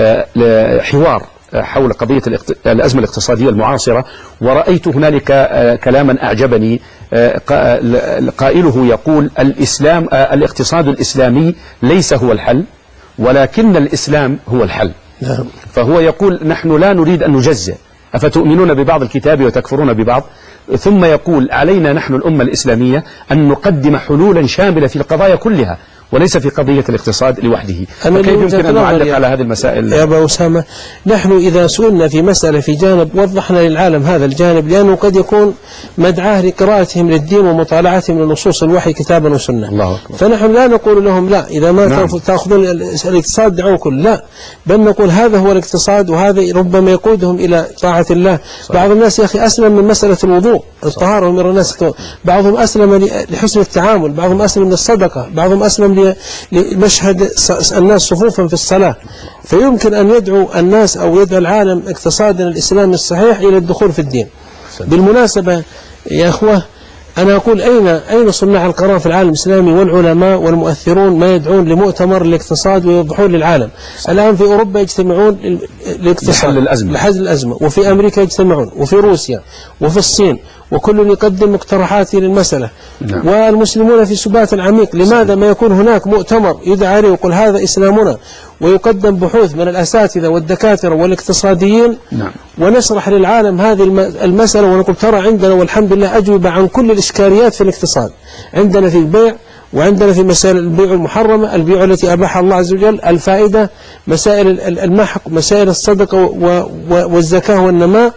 حوار حول قضية الأزمة الاقتصادية المعاصرة، ورأيت هنالك كلاما أعجبني. قائله يقول الإسلام الاقتصاد الإسلامي ليس هو الحل ولكن الإسلام هو الحل. فهو يقول نحن لا نريد أن نجزئ، أفتؤمنون ببعض الكتاب وتكفرون ببعض؟ ثم يقول علينا نحن الأمة الإسلامية أن نقدم حلولا شاملة في القضايا كلها وليس في قضية الاقتصاد لوحده. فكيف يمكن أن نعلق على هذه المسائل؟ يا أبا أسامة، نحن إذا سئلنا في مسألة في جانب وضحنا للعالم هذا الجانب، لأنه قد يكون مدعاه لقراءتهم للدين ومطالعتهم لنصوص الوحي كتابا وسنة. الله أكبر. فنحن لا نقول لهم لا إذا ما تأخذون الاقتصاد دعوه كل، لا، بل نقول هذا هو الاقتصاد وهذا ربما يقودهم إلى طاعة الله. بعض الناس يا أخي أسلم من مسألة الوضوء الطهارة، ومن الناس بعضهم أسلم لحسن التعامل، بعضهم أسلم للصدقة، بعضهم أسلم لمشهد الناس صفوفا في الصلاة. فيمكن أن يدعو الناس أو يدعو العالم اقتصادنا الإسلامي الصحيح إلى الدخول في الدين. بالمناسبة يا أخوة، أنا أقول أين صناع القرار في العالم الإسلامي والعلماء والمؤثرون ما يدعون لمؤتمر الاقتصاد ويوضحون للعالم؟ الآن في أوروبا يجتمعون للاقتصاد لحل الأزمة، وفي أمريكا يجتمعون، وفي روسيا، وفي الصين، وكل يقدم مقترحاته للمسألة. والمسلمون في سبات عميق. لماذا ما يكون هناك مؤتمر يدعى عليه ويقول هذا إسلامنا، ويقدم بحوث من الأساتذة والدكاترة والاقتصاديين، ونشرح للعالم هذه المسألة ونقول ترى عندنا والحمد لله أجوبة عن كل الإشكاليات في الاقتصاد. عندنا في البيع، وعندنا في مسائل البيع المحرمة، البيع التي أباحها الله عز وجل، الفائدة، مسائل المحق، مسائل الصدقة والزكاة والنماء،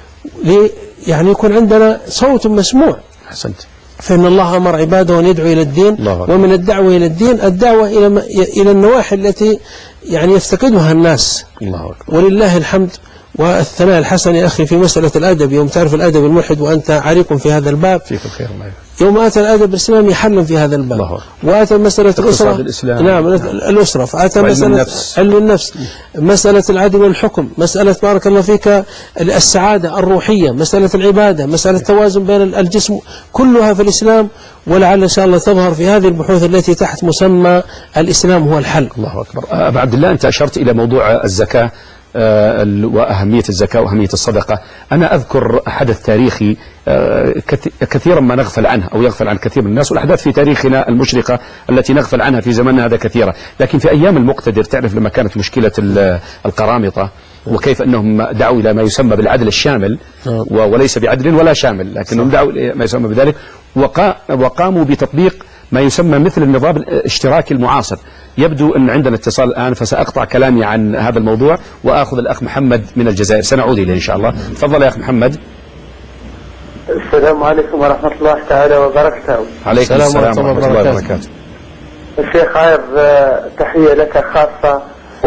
يعني يكون عندنا صوت مسموع. أحسنت. فإن الله أمر عباده أن يدعو إلى الدين، ومن الدعوة إلى الدين الدعوة إلى النواحي التي يعني يفتقدها الناس. الله أكبر. ولله الحمد والثناء الحسن يا أخي في مسألة الأدب. يوم تعرف الأدب الملحد وأنت عريق في هذا الباب، فيك الخير الله يبارك. يوم أتى الأدب الإسلامي حلا في هذا الباب، وأتى مسألة الأسرة، نعم الأسرة، فأتى مسألة علم النفس، مسألة العدل والحكم، مسألة بارك الله فيك السعادة الروحية، مسألة العبادة، مسألة التوازن بين الجسم، كلها في الإسلام. ولعل إن شاء الله تظهر في هذه البحوث التي تحت مسمى الإسلام هو الحل. الله أكبر. أبو عبد الله، أنت أشرت إلى موضوع الزكاة وأهمية الزكاة وأهمية الصدقة. أنا أذكر حدث تاريخي كثيرا ما نغفل عنه أو يغفل عن كثير من الناس، والأحداث في تاريخنا المشرقة التي نغفل عنها في زماننا هذا كثيرة. لكن في أيام المقتدر تعرف لما كانت مشكلة القرامطة وكيف أنهم دعوا إلى ما يسمى بالعدل الشامل، وليس بعدل ولا شامل، لكنهم دعوا إلى ما يسمى بذلك، وقاموا بتطبيق ما يسمى مثل النظام الاشتراكي المعاصر. يبدو أن عندنا اتصال الآن، فسأقطع كلامي عن هذا الموضوع وآخذ الأخ محمد من الجزائر، سنعود إليه إن شاء الله. تفضل يا أخ محمد. السلام عليكم ورحمة الله تعالى وبركاته. عليكم السلام ورحمة الله وبركاته. الشيخ عاير، تحية لك خاصة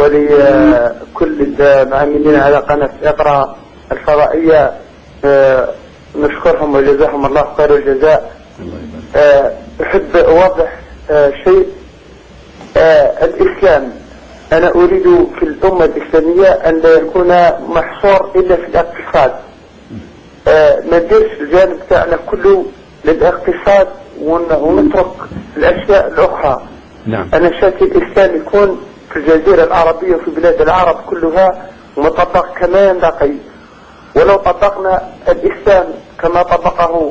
ولكل العاملين على قناة اقرأ الفضائية، نشكرهم وجزاهم الله خير الجزاء. أحب أوضح شيء. الإسلام أنا أريد في الأمة الإسلامية أن لا يكون محصور إلا في الاقتصاد. ما نديرش الجانب تاعنا كله للاقتصاد ونترك الأشياء الأخرى. نعم. أنا شاكي الإسلام يكون في الجزيرة العربية وفي بلاد العرب كلها مطبق كما ينبغي. ولو طبقنا الإسلام كما طبقه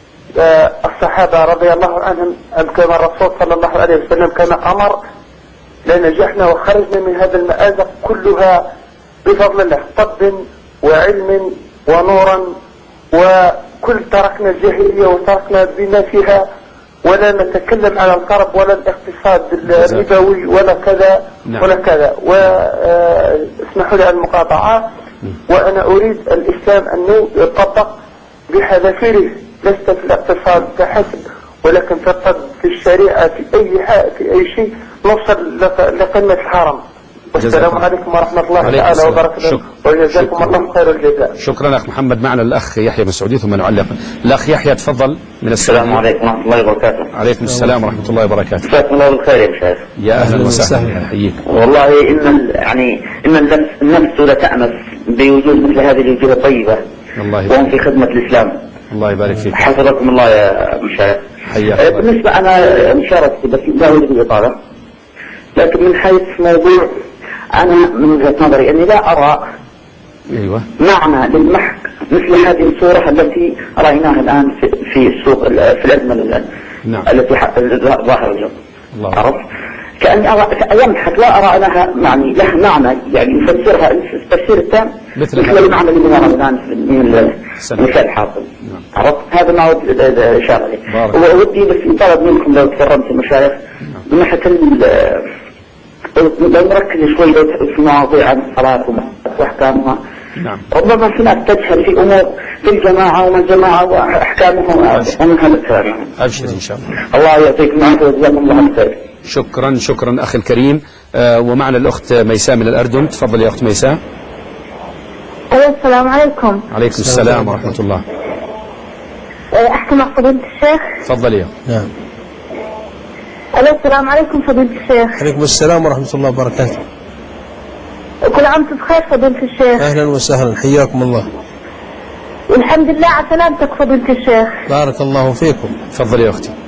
الصحابة رضي الله عنهم، كما الرسول صلى الله عليه وسلم كما أمر، لنجحنا وخرجنا من هذا المآزق كلها بفضل الله، طب وعلم ونورا، وكل تركنا الجاهلية وتركنا بما فيها ولا نتكلم على القرض ولا الاقتصاد الربوي ولا كذا ولا كذا. واسمحوا لي على المقاطعة، وأنا أريد الإسلام أنه يطبق بحذافيره، لست في الاقتصاد فحسب ولكن تطبق في الشريعة في أي شيء نوصل لقمة الحرم. والسلام عليكم ورحمة الله تعالى وبركاته، وجزاكم الله خير الجزاء. شكرا أخ محمد. معنا الأخ يحيى من السعودية ثم نعلق. الأخ يحيى تفضل من السعودية. السلام عليكم ورحمة الله وبركاته. عليكم السلام ورحمة الله وبركاته. جزاكم الله بالخير يا مشايخ. يا أهلا وسهلا، أحييك. والله إن النفس لتأنس بوجود مثل هذه الوجوه الطيبة وهم في خدمة الإسلام. الله يبارك فيك. حفظكم الله يا مشايخ. بالنسبة أنا مشاركتي بس لا أريد الإطالة، لكن من حيث موضوع أنا من وجهة نظري أني لا أرى معنى للمحك مثل هذه الصورة التي رأيناها الآن في السوق في الأزمة التي ظاهر اليوم. عرفت؟ كأني أرى يمحك، لا أرى لها معنى يعني يفسرها التفسير التام مثل المعنى اللي نراه الآن من المثال الحاصل. عرفت؟ هذا ما ودي إشارة عليه. وودي بس طلب منكم لو تكرمت المشايخ من ناحية لو نركز شوي في مواضيع الصلاة وأحكامها. ربما في ناس تجهل في أمور في الجماعة وما الجماعة وأحكامها ومن هذا الكلام. أبشر إن شاء الله. الله يعطيكم العافية وجزاكم الله خير. شكرا أخي الكريم. ومعنا الأخت ميساء من الأردن. تفضل يا أخت ميساء. السلام عليكم. عليكم السلام ورحمة الله. أحكي مع فضيلة الشيخ. تفضل يا. نعم. السلام عليكم فضيلة الشيخ. عليكم السلام ورحمة الله وبركاته. كل عام وانتم بخير فضيلة الشيخ. أهلا وسهلا، حياكم الله. والحمد لله على سلامتك فضيلة الشيخ. بارك الله فيكم. تفضل يا أختي.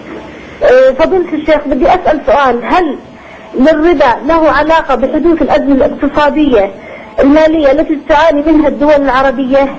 فضيلة الشيخ بدي أسأل سؤال، هل للربا له علاقة بحدوث الأزمة الاقتصادية المالية التي تعاني منها الدول العربية؟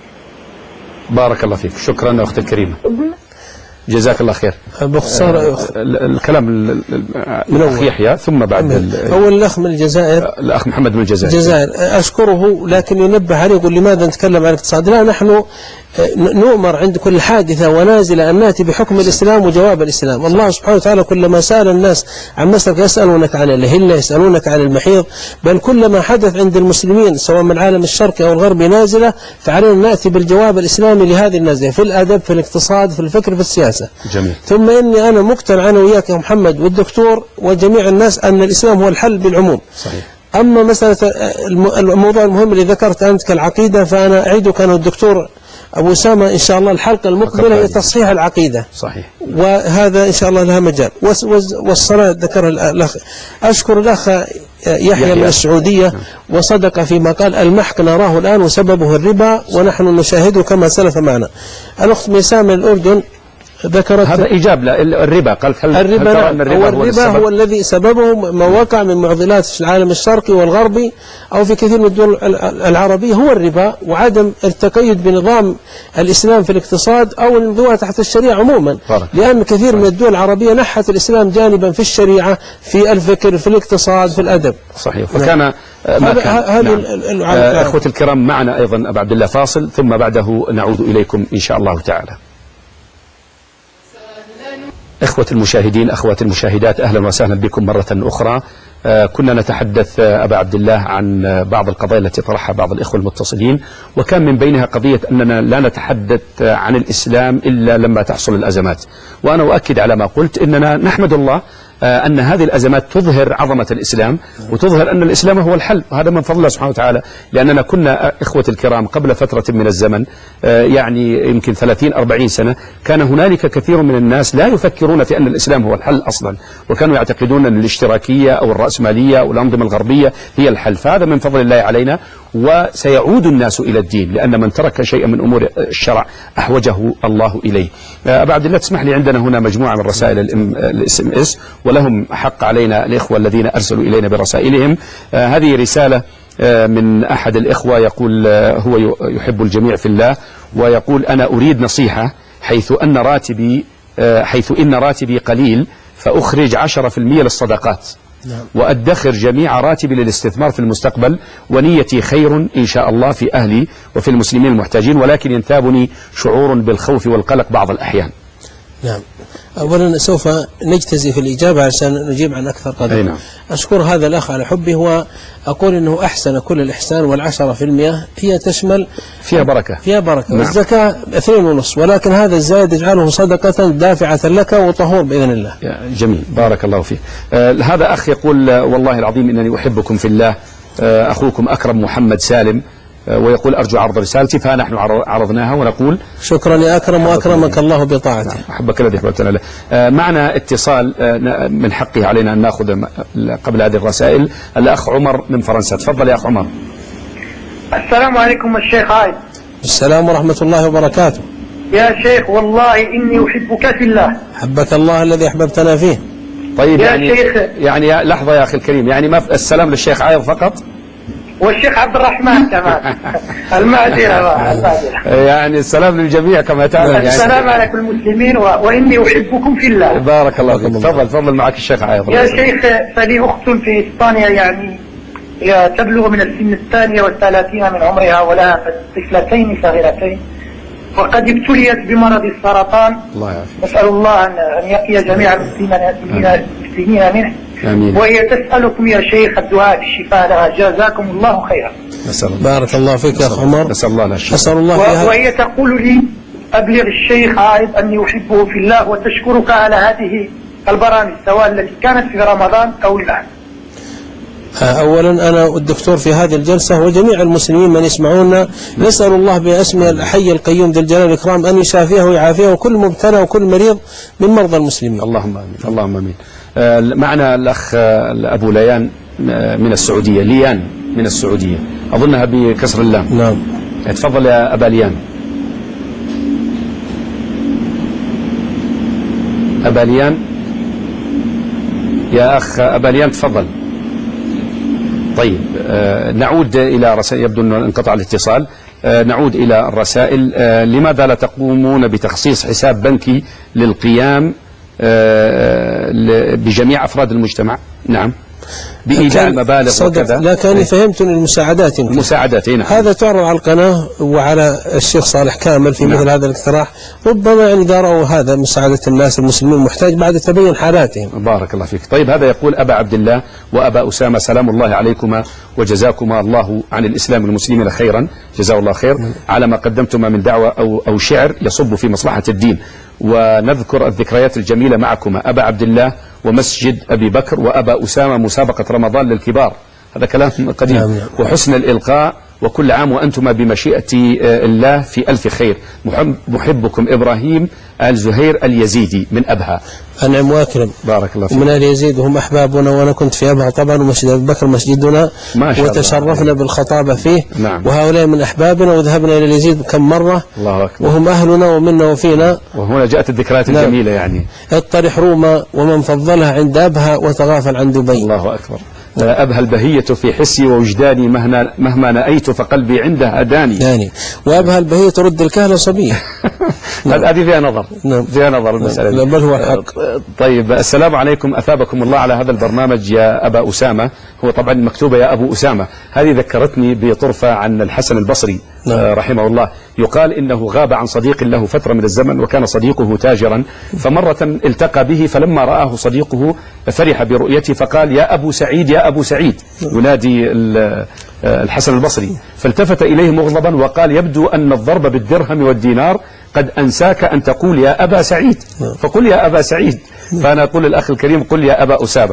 بارك الله فيك. شكرا أختي الكريمة، جزاك الله خير. باختصار الكلام من الأخ يحيى ثم بعد أول الأخ من الجزائر، الأخ محمد من الجزائر. أشكره، لكن ينبه عليه يقول لماذا نتكلم عن الاقتصاد؟ لا، نحن نؤمر عند كل حادثة ونازلة أن نأتي بحكم الإسلام وجواب الإسلام. الله سبحانه وتعالى كلما سأل الناس عن مسألة يسألونك عن الهلة، يسألونك عن المحيض، بل كلما حدث عند المسلمين سواء من العالم الشرقي أو الغربي نازلة، فعلينا نأتي بالجواب الإسلامي لهذه النازلة في الأدب، في الاقتصاد، في الفكر، في السياسة. جميل. ثم إني أنا مقتنع أنا وياك يا محمد والدكتور وجميع الناس أن الإسلام هو الحل بالعموم. صحيح. أما مسألة الموضوع المهم اللي ذكرت أنت كالعقيدة، فأنا أعيدك أنا والدكتور أبو أسامة إن شاء الله الحلقة المقبلة هي تصحيح العقيدة. صحيح. وهذا إن شاء الله لها مجال. والصلاة ذكر الأخ. أشكر الأخ يحيى من السعودية وصدق فيما قال. المحك نراه الآن وسببه الربا ونحن نشاهده كما سلف معنا. الأخت ميساء من الأردن ذكرت هذا إيجاب الربا. قال الربا هو الذي سببه ما وقع من معضلات في العالم الشرقي والغربي أو في كثير من الدول العربية هو الربا، وعدم التقيد بنظام الإسلام في الاقتصاد أو الانضواء تحت الشريعة عموما. لأن كثير من الدول العربية نحت الإسلام جانبا في الشريعة، في الفكر، في الاقتصاد، في الأدب. صحيح. فكان أخوة الكرام معنا أيضا أبو عبد الله فاصل ثم بعده نعود إليكم إن شاء الله تعالى. إخوة المشاهدين، أخوات المشاهدات، أهلا وسهلا بكم مرة أخرى. كنا نتحدث أبا عبد الله عن بعض القضايا التي طرحها بعض الإخوة المتصلين، وكان من بينها قضية أننا لا نتحدث عن الإسلام إلا لما تحصل الأزمات. وأنا أؤكد على ما قلت، أننا نحمد الله أن هذه الأزمات تظهر عظمة الإسلام وتظهر أن الإسلام هو الحل، وهذا من فضل الله سبحانه وتعالى. لأننا كنا إخوة الكرام قبل فترة من الزمن، يعني يمكن 30-40 سنة، كان هنالك كثير من الناس لا يفكرون في أن الإسلام هو الحل أصلا، وكانوا يعتقدون أن الاشتراكية أو الرأسمالية أو الأنظمة الغربية هي الحل. فهذا من فضل الله علينا، وسيعود الناس إلى الدين، لأن من ترك شيئا من أمور الشرع أحوجه الله إليه. أبا عبد الله تسمح لي، عندنا هنا مجموعة من رسائل الSMS ولهم حق علينا الإخوة الذين أرسلوا إلينا برسائلهم. هذه رسالة من أحد الإخوة يقول هو يحب الجميع في الله، ويقول أنا أريد نصيحة حيث إن راتبي قليل، فأخرج 10% للصدقات وأدخر جميع راتبي للاستثمار في المستقبل، ونيتي خير إن شاء الله في أهلي وفي المسلمين المحتاجين، ولكن ينتابني شعور بالخوف والقلق بعض الأحيان. نعم. أولا سوف نجتزي في الإجابة عشان نجيب عن أكثر قدر. نعم. أشكر هذا الأخ على حبه، وأقول أنه أحسن كل الإحسان، وال10% هي تشمل فيها بركة. نعم. والزكاة 2.5، ولكن هذا الزائد اجعله صدقة دافعة لك وطهور بإذن الله. جميل، بارك الله فيك. هذا أخ يقول والله العظيم إنني أحبكم في الله، أخوكم أكرم محمد سالم، ويقول أرجو عرض رسالتي، فنحن عرضناها ونقول شكرا يا أكرم، وأكرمك الله بطاعته. أحبك الذي أحببتنا له. معنا اتصال من حقه علينا أن نأخذ قبل هذه الرسائل. الأخ عمر من فرنسا، تفضل يا أخ عمر. السلام عليكم الشيخ عايد. السلام ورحمة الله وبركاته. يا شيخ والله إني أحبك في الله. حبك الله الذي أحببتنا فيه. طيب يا شيخ، يعني لحظة يا أخي الكريم، يعني ما السلام للشيخ عايض فقط؟ والشيخ عبد الرحمن كمان. المعذرة. يعني السلام للجميع كما تعلم. يعني السلام على كل المسلمين وإني أحبكم في الله. بارك الله فيك. تفضل معك الشيخ عايض. يا شيخ، فلي أخت في إسبانيا يعني تبلغ من السن 32 من عمرها، ولها طفلتين صغيرتين، وقد ابتليت بمرض السرطان. الله يعافيك. نسأل الله أن يقي جميع المسلمين منه. آمين. وهي تسألكم يا شيخ الدعاء بالشفاء لها، جزاكم الله خيرا. بارك الله فيك يا أخ عمر. نسأل الله الشفاء. نسأل الله فيها. وهي تقول لي أبلغ الشيخ عايد أني أحبه في الله، وتشكرك على هذه البرامج سواء التي كانت في رمضان أو الآن. أولا أنا الدكتور في هذه الجلسة، وجميع المسلمين من يسمعونا، نسأل الله باسمه الحي القيوم ذي الجلال والإكرام أن يشافيه ويعافيه، وكل مبتلى وكل مريض من مرضى المسلمين. اللهم آمين. اللهم آمين. معنا الأخ أبو ليان من السعودية، ليان من السعودية، أظنها بكسر اللام. نعم. تفضل يا أبا ليان. أبا ليان، يا أخ أبا ليان تفضل. طيب نعود إلى رسائل، يبدو أنه انقطع الاتصال. نعود إلى الرسائل. لماذا لا تقومون بتخصيص حساب بنكي للقيام بجميع أفراد المجتمع؟ نعم، بإيداع المبالغ وكذا. لكن فهمت المساعدات يمكن. المساعدات نعم. هذا تعرض على القناة وعلى الشيخ صالح كامل في مثل هذا الاقتراح، ربما يعني داروا هذا مساعدة الناس المسلمين المحتاج بعد تبين حالاتهم. بارك الله فيك. طيب هذا يقول أبا عبد الله وأبا أسامة، سلام الله عليكما وجزاكما الله عن الإسلام والمسلمين خيرا، جزاه الله خير على ما قدمتما من دعوة أو شعر يصب في مصلحة الدين، ونذكر الذكريات الجميلة معكما أبا عبد الله ومسجد أبي بكر، وأبا أسامة مسابقة رمضان للكبار، هذا كلام قديم. وحسن الإلقاء، وكل عام وأنتما بمشيئة الله في ألف خير. محبكم إبراهيم آل زهير اليزيدي من أبها. أنعم وأكرم. بارك الله فيك. ومن آل يزيد هم أحبابنا، وأنا كنت في أبها طبعا، ومسجد أبي بكر مسجدنا، وتشرفنا بالخطابة فيه. نعم. وهؤلاء من أحبابنا، وذهبنا إلى اليزيد كم مرة. الله أكبر. وهم أهلنا ومنا وفينا. وهنا جاءت الذكريات الجميلة يعني. اطرح روما ومن فضلها عند أبها، وتغافل عن دبي. الله أكبر. أبها البهية في حسي ووجداني، مهما نأيت فقلبي عندها أداني. وأبها البهية ترد الكهل صبية. هذه فيها نظر. فيها نظر المسألة. بل هو الحق. طيب السلام عليكم، أثابكم الله على هذا البرنامج يا أبا أسامة. هو طبعا مكتوبة يا أبو أسامة. هذه ذكرتني بطرفة عن الحسن البصري رحمه الله. يقال إنه غاب عن صديق له فترة من الزمن، وكان صديقه تاجرا، فمرة التقى به، فلما رآه صديقه فرح برؤيته، فقال يا أبو سعيد يا أبو سعيد، ينادي الحسن البصري، فالتفت إليه مغضبا وقال يبدو أن الضرب بالدرهم والدينار قد أنساك أن تقول يا أبا سعيد، فقل يا أبا سعيد. فأنا أقول الأخ الكريم قل يا أبا أسامة،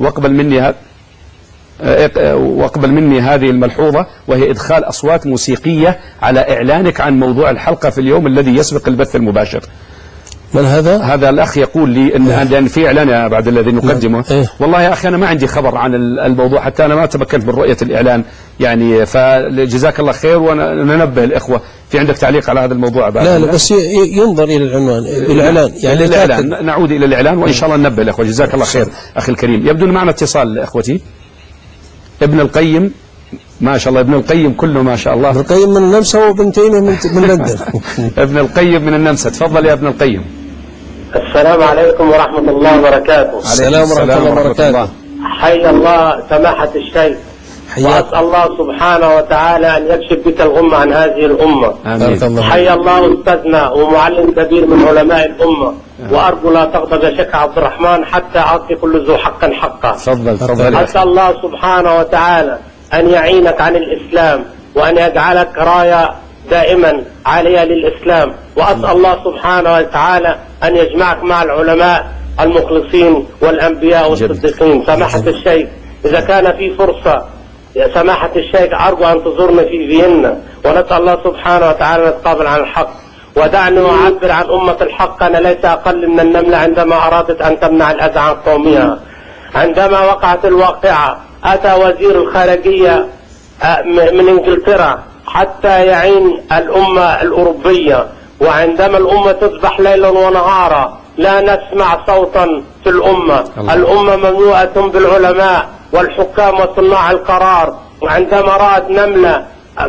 واقبل مني هذه الملحوظة، وهي إدخال أصوات موسيقية على إعلانك عن موضوع الحلقة في اليوم الذي يسبق البث المباشر. من هذا؟ هذا الأخ يقول لي أن في إعلان بعد الذي نقدمه. والله يا أخي أنا ما عندي خبر عن الموضوع، حتى أنا ما تمكنت من رؤية الإعلان يعني، فجزاك الله خير، وننبه الإخوة. في عندك تعليق على هذا الموضوع بعد؟ لا بس ينظر إلى العنوان، الإعلان يعني الإعلان. نعود إلى الإعلان وإن شاء الله ننبه الإخوة. جزاك الله خير أخي الكريم. يبدو أن معنا اتصال إخوتي. ابن القيم، ما شاء الله ابن القيم كله ما شاء الله. ابن القيم من النمسا، وابن تيمية من لندن. ابن القيم من النمسا، تفضل يا ابن القيم. السلام عليكم ورحمة الله وبركاته. السلام ورحمة الله وبركاته. حي الله سماحة الشيخ، وأسأل الله سبحانه وتعالى أن يكشف بك الغمة عن هذه الأمة. آمين. حي الله أستاذنا ومعلم كبير من علماء الأمة، وأرجو لا تغضب يا شيخ عبد الرحمن حتى أعطي كل ذو حق حقه. تفضل. أسأل الله سبحانه وتعالى أن يعينك عن الإسلام وأن يجعلك راية دائما عالية للإسلام، وأسأل الله سبحانه وتعالى أن يجمعك مع العلماء المخلصين والأنبياء والصديقين. سماحة الشيخ إذا كان في فرصة يا سماحة الشيخ أرجو أن تزورنا في فيينا، ونسأل الله سبحانه وتعالى نتقابل عن الحق. ودعني أعبر عن أمة الحق، أنا ليس أقل من النملة عندما أرادت أن تمنع الأذى عن قومها. عندما وقعت الواقعة أتى وزير الخارجية من إنجلترا حتى يعين الأمة الأوروبية، وعندما الأمة تذبح ليلا ونهارا لا نسمع صوتا في الأمة. الأمة مملوءة بالعلماء والحكام وصناع القرار، وعندما رأت نملة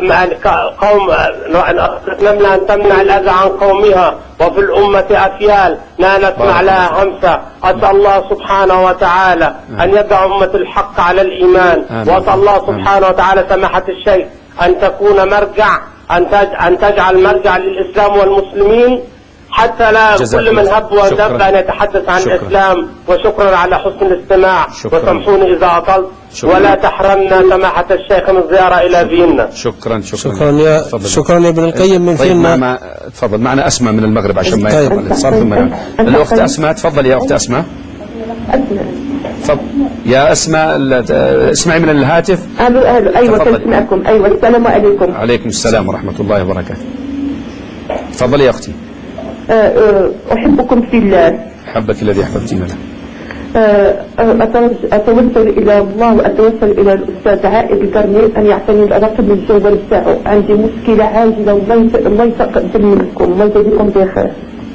نملة أن تمنع الأذى عن قومها وفي الأمة أفيال لا نسمع لها همسة. أسأل الله سبحانه وتعالى أن يدع أمة الحق على الإيمان، وأسأل الله سبحانه وتعالى سماحة الشيخ أن تكون مرجع، أن تجعل مرجع للإسلام والمسلمين حتى لا كل من هب ودب أن يتحدث عن الإسلام. وشكرا على حسن الاستماع، وسامحوني إذا أطلت، ولا تحرمنا سماحة الشيخ من الزيارة إلى فيينا. شكرا يا ابن القيم من فيينا. تفضل. معنا أسماء من المغرب عشان ما يطول الاتصال. ثم الأخت أسماء تفضل يا أخت أسماء. تفضل يا أسماء، اسمعي من الهاتف. أيوة تسمعكم. أيوة السلام عليكم. عليكم السلام ورحمة الله وبركاته. تفضلي يا أختي. أحبكم في الله. حبك الذي أحببتينا له. أتوسل إلى الله وأتوسل إلى الأستاذ عائد القرني أن يعطيني الرقم الجوال بتاعه. عندي مشكلة عاجلة والله يتقبل منكم، الله يجزيكم بخير.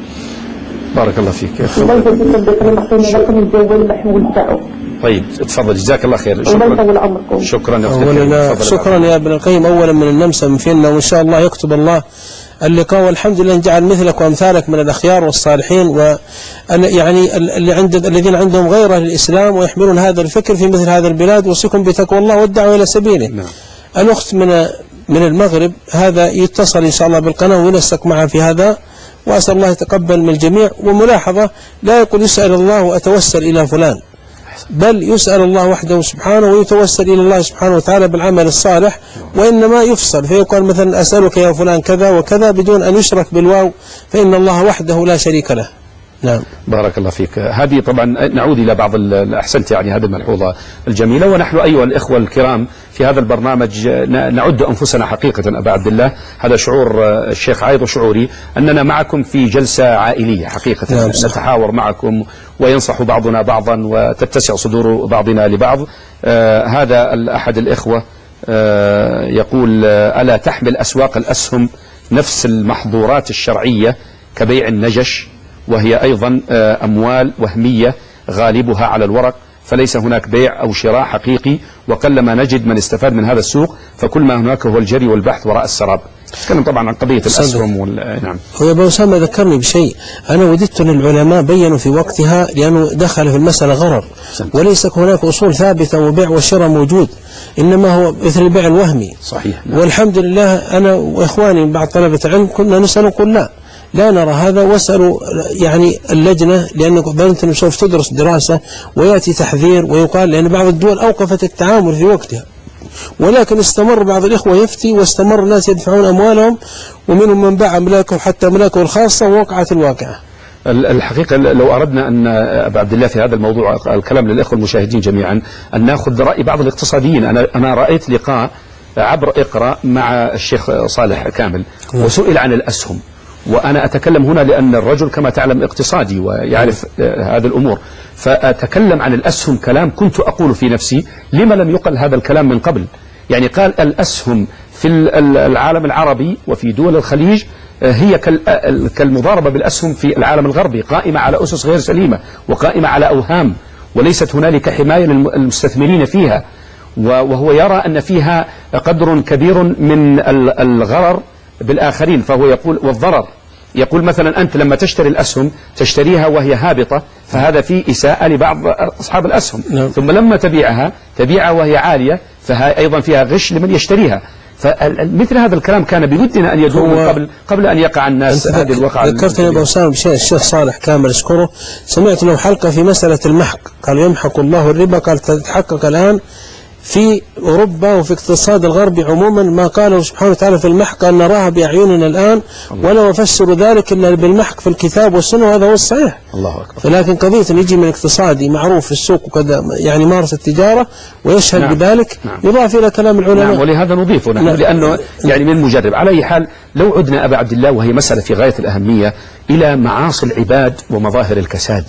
بارك الله فيك. الله يجزيكم بخير، يعطيني الرقم الجوال المحمول بتاعه. طيب تفضل، جزاك الله خير. شكرا يا أختي. شكرا يا ابن القيم أولا من النمسا من فينا، وإن شاء الله يكتب الله اللقاء، والحمد لله جعل مثلك وأمثالك من الأخيار والصالحين، يعني الذين عندهم غيرة للإسلام ويحملون هذا الفكر في مثل هذا البلاد. وصيكم بتقوى الله والدعوة إلى سبيله. الأخت من المغرب هذا يتصل إن شاء الله بالقناة وينسق معها في هذا، وأسأل الله يتقبل من الجميع. وملاحظة لا يقول يسأل الله وأتوسل إلى فلان، بل يسأل الله وحده سبحانه ويتوسل إلى الله سبحانه وتعالى بالعمل الصالح، وإنما يفصل فيقال مثلا أسألك يا فلان كذا وكذا بدون أن يشرك بالواو، فإن الله وحده لا شريك له. نعم. بارك الله فيك. هذه طبعا نعود إلى بعض أحسنت يعني هذه الملحوظة الجميلة. ونحن أيها الإخوة الكرام في هذا البرنامج نعد أنفسنا حقيقة أبا عبد الله، هذا شعور الشيخ عايض وشعوري أننا معكم في جلسة عائلية حقيقة. نعم. نتحاور معكم وينصح بعضنا بعضا وتتسع صدور بعضنا لبعض. هذا أحد الإخوة يقول: ألا تحمل أسواق الأسهم نفس المحظورات الشرعية كبيع النجش، وهي أيضا أموال وهمية غالبها على الورق، فليس هناك بيع أو شراء حقيقي، وقلما نجد من استفاد من هذا السوق، فكل ما هناك هو الجري والبحث وراء السراب. تكلم طبعا عن قضية الأسهم نعم. هو أبو أسامة ذكرني بشيء، أنا وددت أن العلماء بيّنوا في وقتها، لأنه دخل في المسألة غرر، وليس هناك أصول ثابتة وبيع وشراء موجود، إنما هو مثل البيع الوهمي. صحيح. نعم. والحمد لله أنا وإخواني بعض طلبة العلم كنا نسأل نقول لا نرى هذا، واسألوا يعني اللجنة، لأن بنت سوف تدرس دراسة ويأتي تحذير ويقال، لأن بعض الدول أوقفت التعامل في وقتها، ولكن استمر بعض الإخوة يفتي، واستمر الناس يدفعون أموالهم، ومنهم من باع أملاكه حتى أملاكه الخاصة، ووقعت الواقعة. الحقيقة لو أردنا أن أبا عبد الله في هذا الموضوع، الكلام للإخوة المشاهدين جميعا، أن نأخذ رأي بعض الاقتصاديين. أنا رأيت لقاء عبر اقرأ مع الشيخ صالح كامل، وسئل عن الأسهم، وأنا أتكلم هنا لأن الرجل كما تعلم اقتصادي ويعرف هذه الأمور، فأتكلم عن الأسهم كلام كنت أقول في نفسي لما لم يقل هذا الكلام من قبل. يعني قال الأسهم في العالم العربي وفي دول الخليج هي كالمضاربة بالأسهم في العالم الغربي، قائمة على أسس غير سليمة وقائمة على أوهام، وليست هنالك حماية للمستثمرين فيها، وهو يرى أن فيها قدر كبير من الغرر بالآخرين. فهو يقول والضرر، يقول مثلا أنت لما تشتري الأسهم تشتريها وهي هابطة، فهذا فيه إساءة لبعض أصحاب الأسهم. ثم لما تبيعها وهي عالية، فأيضا فيها غش لمن يشتريها. فمثل هذا الكلام كان بودنا أن يدور قبل أن يقع الناس هذه الوقعة. ذكرتني أبو أسامة بشيء الشيخ صالح كامل أشكره، سمعت له حلقة في مسألة المحق، قال يمحق الله الربا، قال تتحقق الآن في أوروبا وفي اقتصاد الغرب عموما ما قاله سبحانه وتعالى في المحق أن نراها بأعيننا الآن، ولا نفسر ذلك إلا بالمحق في الكتاب والسنة، وهذا هو الصحيح. الله أكبر. لكن قضية أن يجي من اقتصادي معروف في السوق وكذا يعني مارس التجارة ويشهد بذلك يضاف إلى كلام العلماء. نعم، ولهذا نضيفه نحن لأنه يعني من مجرب. على أي حال لو عدنا أبا عبد الله، وهي مسألة في غاية الأهمية، إلى معاصي العباد ومظاهر الكساد،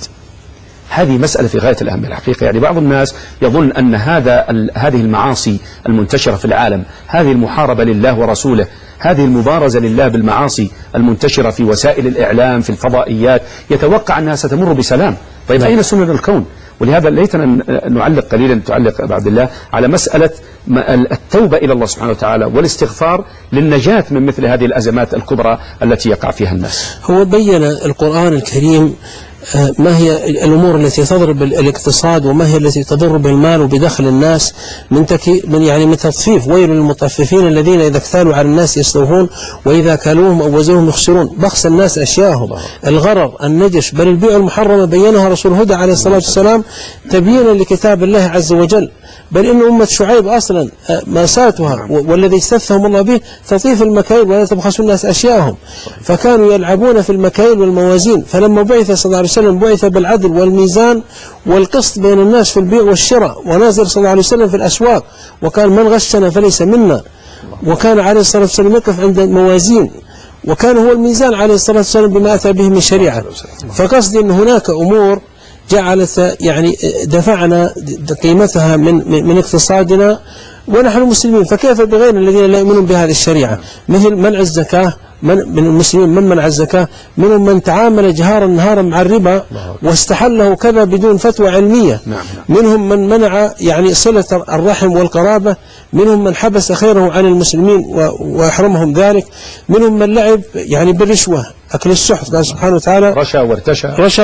هذه مسألة في غاية الأهمية الحقيقة. يعني بعض الناس يظن أن هذه المعاصي المنتشرة في العالم، هذه المحاربة لله ورسوله، هذه المبارزة لله بالمعاصي المنتشرة في وسائل الإعلام في الفضائيات، يتوقع أنها ستمر بسلام. طيب أين سنن الكون؟ ولهذا ليتنا نعلق قليلا، تعلق أبا عبد الله على مسألة التوبة إلى الله سبحانه وتعالى والاستغفار للنجاة من مثل هذه الأزمات الكبرى التي يقع فيها الناس. هو بين القرآن الكريم ما هي الأمور التي تضرب الاقتصاد، وما هي التي تضر بالمال وبدخل الناس من تطفيف. ويل للمطففين الذين إذا اكتالوا على الناس يستوفون وإذا كالوهم أو وزنوهم يخسرون. بخس الناس أشياءهم، الغرر، النجش، بل البيع المحرمة بينها رسول الهدى عليه الصلاة والسلام تبيينا لكتاب الله عز وجل. بل إن أمة شعيب أصلا ماساتها والذي استثهم الله به تطيف المكايل ولا تبخسوا الناس أشياءهم، فكانوا يلعبون في المكايل والموازين. فلما بعث صلى الله عليه وسلم بعث بالعدل والميزان والقسط بين الناس في البيع والشراء، ونازل صلى الله عليه وسلم في الأسواق وكان من غشنا فليس منا، وكان عليه الصلاة والسلام يقف عند الموازين، وكان هو الميزان عليه الصلاة والسلام بما أتى به من شريعة. فقصدي أن هناك أمور جعلت يعني دفعنا قيمتها من اقتصادنا ونحن مسلمين، فكيف بغير الذين لا يؤمنون بهذه الشريعة؟ مثل منع الزكاة، من المسلمين من منع الزكاة، منهم من تعامل جهارا نهارا مع الربا واستحله كذا بدون فتوى علمية، منهم من منع يعني صلة الرحم والقرابة، منهم من حبس خيره عن المسلمين وأحرمهم ذلك، منهم من لعب يعني بالرشوة أكل السحت. قال سبحانه وتعالى رشا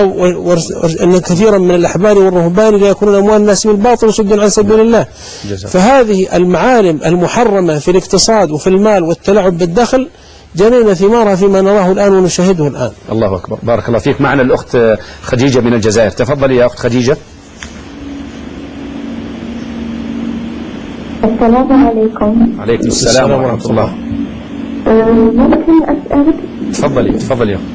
أن كثيرا من الأحبار والرهبان لا يكونون أموال الناس بالباطل وصدوا عن سبيل الله. فهذه المعالم المحرمة في الاقتصاد وفي المال والتلاعب بالدخل جنينا ثمارها فيما نراه الآن ونشاهده الآن. الله أكبر، بارك الله فيك. معنا الأخت خديجة من الجزائر، تفضلي يا أخت خديجة. السلام عليكم. عليكم السلام ورحمة الله. ممكن أسألك؟ تفضلي يا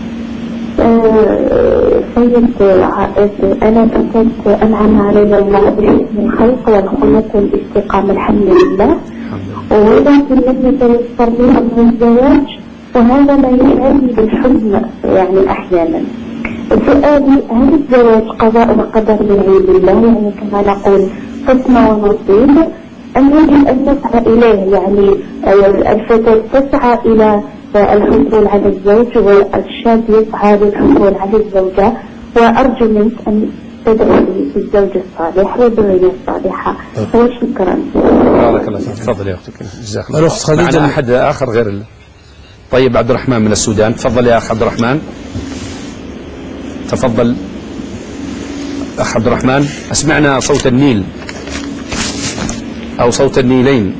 سيد عائد، أنا كنت أنعم علي الله بحسن الخلق والخلق والاستقامة الحمد لله، ولكن لم يتيسر لي أمر الزواج، وهذا ما يشعرني بالحزن يعني أحيانا. سؤالي: هل الزواج قضاء وقدر من عند الله، يعني كما نقول قسمة ونصيب، أم يجب أن نسعى إليه؟ يعني الفتاة تسعى إلى الحصول على الزوج والشاب يسعى للحصول على الزوجة، وأرجو منك أن تدعو لي بالزوجة الصالح والذرية الصالحة. وشكرا. بارك الله فيك. تفضل يا أختك. جزاك الله خير. معنا أحد آخر غير طيب عبد الرحمن من السودان، تفضل يا أخ عبد الرحمن. تفضل أخ عبد الرحمن. أسمعنا صوت النيل أو صوت النيلين.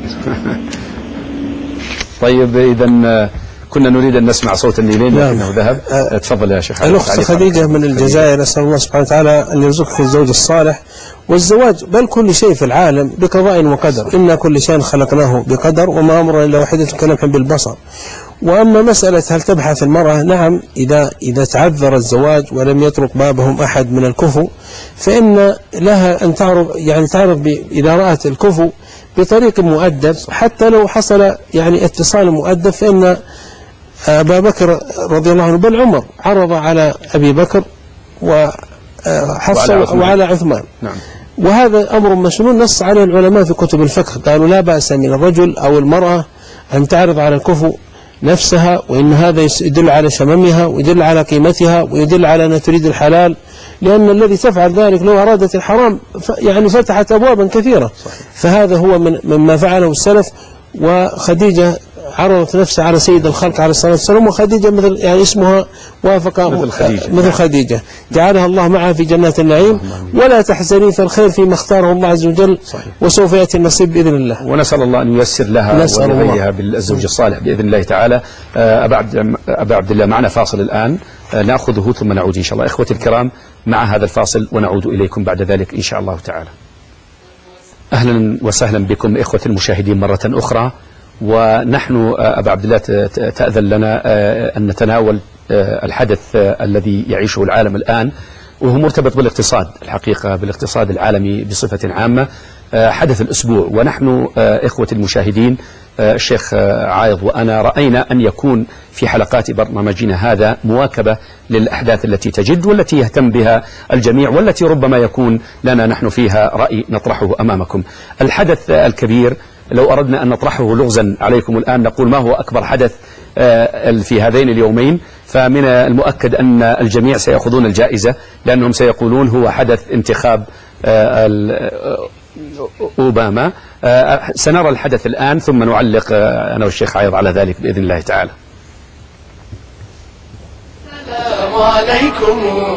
طيب إذا كنا نريد أن نسمع صوت النيلين لكنه ذهب. تفضل يا شيخ. الأخت خديجة من الجزائر، أسأل الله سبحانه وتعالى أن يرزقك الزوج الصالح. والزواج بل كل شيء في العالم بقضاء وقدر، إن كل شيء خلقناه بقدر وما أمرنا إلا واحدة كلمح بالبصر. وأما مسألة هل تبحث المرأة، نعم، إذا تعذر الزواج ولم يطرق بابهم أحد من الكفو فإن لها أن تعرف إذا رأت الكفو بطريق مؤدب، حتى لو حصل يعني اتصال مؤدب، فإن أبا بكر رضي الله عنه بل عمر عرض على أبي بكر وحفصة وعلى عثمان. نعم. وهذا أمر مسنون نص عليه العلماء في كتب الفقه، قالوا لا بأس من الرجل أو المرأة أن تعرض على الكفو نفسها، وإن هذا يدل على شممها ويدل على قيمتها ويدل على أنها تريد الحلال، لأن الذي تفعل ذلك لو أرادت الحرام يعني فتحت أبوابا كثيرة. فهذا هو مما فعله السلف. وخديجة عرضت نفسها على سيد الخلق عليه الصلاة والسلام، وخديجة مثل يعني اسمها وافق مثل خديجة، جعلها الله معها في جنات النعيم. ولا تحزني، فالخير فيما اختاره الله عز وجل، وسوف يأتي النصيب بإذن الله. ونسأل الله أن ييسر لها ولغيها بالزوج الصالح بإذن الله تعالى. أبا عبد الله، معنا فاصل الآن نأخذه ثم نعود إن شاء الله. إخوتي الكرام، مع هذا الفاصل ونعود إليكم بعد ذلك إن شاء الله تعالى. أهلا وسهلا بكم إخوة المشاهدين مرة أخرى، ونحن أبا عبد الله تأذن لنا أن نتناول الحدث الذي يعيشه العالم الآن، وهو مرتبط بالاقتصاد، الحقيقة بالاقتصاد العالمي بصفة عامة. حدث الأسبوع، ونحن إخوة المشاهدين الشيخ عايض وأنا رأينا أن يكون في حلقات برنامجنا هذا مواكبة للأحداث التي تجد والتي يهتم بها الجميع، والتي ربما يكون لنا نحن فيها رأي نطرحه أمامكم. الحدث الكبير، لو أردنا أن نطرحه لغزا عليكم الآن نقول ما هو أكبر حدث في هذين اليومين، فمن المؤكد أن الجميع سيأخذون الجائزة، لأنهم سيقولون هو حدث انتخاب أوباما. سنرى الحدث الآن ثم نعلق أنا والشيخ عايض على ذلك بإذن الله تعالى. السلام عليكم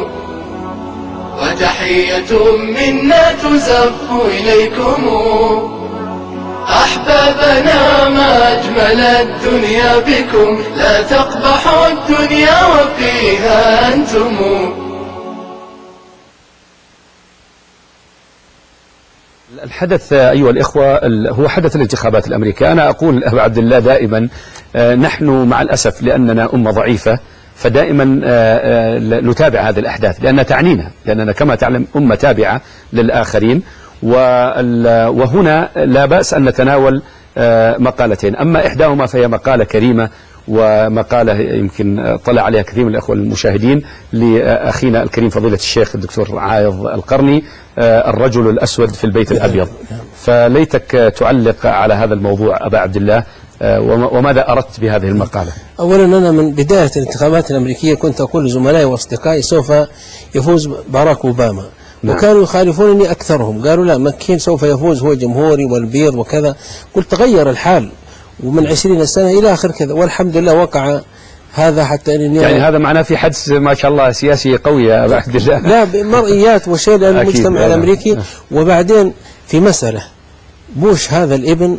وتحية منا تزف إليكم، أحبابنا ما أجمل الدنيا بكم، لا تقبحوا الدنيا وفيها أنتم. الحدث أيها الإخوة هو حدث الانتخابات الأمريكية. أنا أقول أبا عبد الله دائما نحن مع الأسف لأننا أمة ضعيفة فدائما نتابع هذه الأحداث لأنها تعنينا، لأننا كما تعلم أمة تابعة للآخرين، وهنا لا بأس أن نتناول مقالتين، أما إحداهما فهي مقالة كريمة ومقالة يمكن طلع عليها كثير من الأخوة المشاهدين لأخينا الكريم فضيلة الشيخ الدكتور عايض القرني، الرجل الأسود في البيت الأبيض. فليتك تعلق على هذا الموضوع أبا عبد الله، وماذا أردت بهذه المقالة؟ أولا أنا من بداية الانتخابات الأمريكية كنت أقول لزملائي وأصدقائي سوف يفوز باراك أوباما، وكانوا يخالفونني أكثرهم، قالوا لا مكين سوف يفوز، هو جمهوري والبيض وكذا. قلت تغير الحال، ومن 20 سنة إلى آخر كذا، والحمد لله وقع هذا. حتى يعني هذا معناه في حدث ما شاء الله سياسي قوي يا أبا عبد الله. لا مرئيات وشيء للمجتمع الأمريكي. وبعدين في مسألة بوش هذا الابن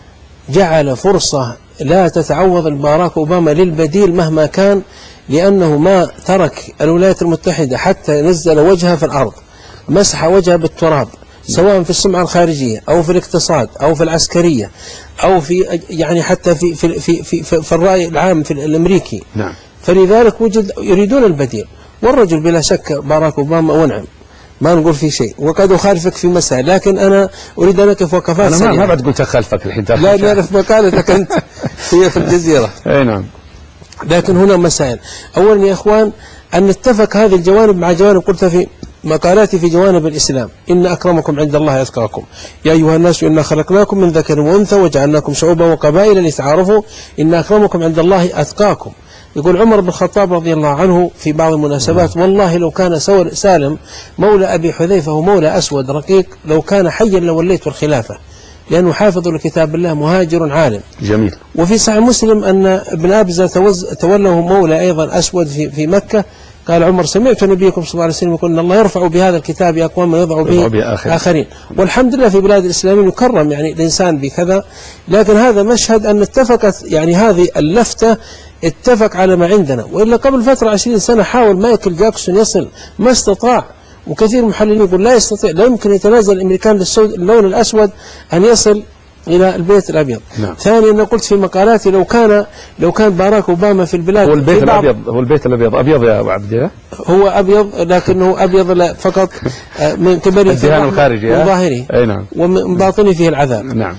جعل فرصة لا تتعوض باراك أوباما للبديل مهما كان، لأنه ما ترك الولايات المتحدة حتى نزل وجهها في الأرض، مسح وجهها بالتراب، سواء في السمعة الخارجية أو في الاقتصاد أو في العسكرية أو في يعني حتى في الرأي العام في الأمريكي. نعم. فلذلك يريدون البديل، والرجل بلا شك باراك أوباما ونعم، ما نقول في شيء، وقد أخالفك في مسائل، لكن أنا أريد أن أقف وقفات سريعة. أنا ما بعد قلت أخالفك الحين، لا نعرف مقالتك أنت هي في الجزيرة. أي نعم. لكن هنا مسائل. أولا يا إخوان أن نتفق هذه الجوانب مع جوانب قلت في مقالاتي في جوانب الإسلام: إن أكرمكم عند الله أتقاكم، يا أيها الناس إنا خلقناكم من ذكر وأنثى وجعلناكم شعوبا وقبائل لتعارفوا إن أكرمكم عند الله أتقاكم. يقول عمر بن الخطاب رضي الله عنه في بعض المناسبات: والله لو كان سالم مولى أبي حذيفة ومولى أسود رقيق لو كان حيا لوليت الخلافة، لأنه حافظ لكتاب الله مهاجر عالم. جميل. وفي صحيح مسلم أن ابن أبزة توله مولى أيضا أسود في مكة، قال عمر: سمعت نبيكم صلى الله عليه وسلم يقول إن الله يرفع بهذا الكتاب أقوام ويضع به آخرين. والحمد لله في بلاد الإسلاميين يكرم يعني الإنسان بكذا. لكن هذا مشهد أن اتفقت يعني هذه اللفتة اتفق على ما عندنا، وإلا قبل فترة 20 سنة حاول مايكل جاكسون يصل ما استطاع، وكثير من المحللين يقول لا يستطيع، لا يمكن يتنازل الأمريكان اللون الأسود أن يصل إلى البيت الأبيض. نعم. ثانيا أنا قلت في مقالاتي لو كان باراك أوباما في البلاد، هو البيت الأبيض، هو البيت الأبيض أبيض يا أبو عبد الله، هو أبيض لكنه أبيض فقط من قبل الدهان الخارجي ظاهري. أي نعم. ومن باطنه فيه العذاب. نعم.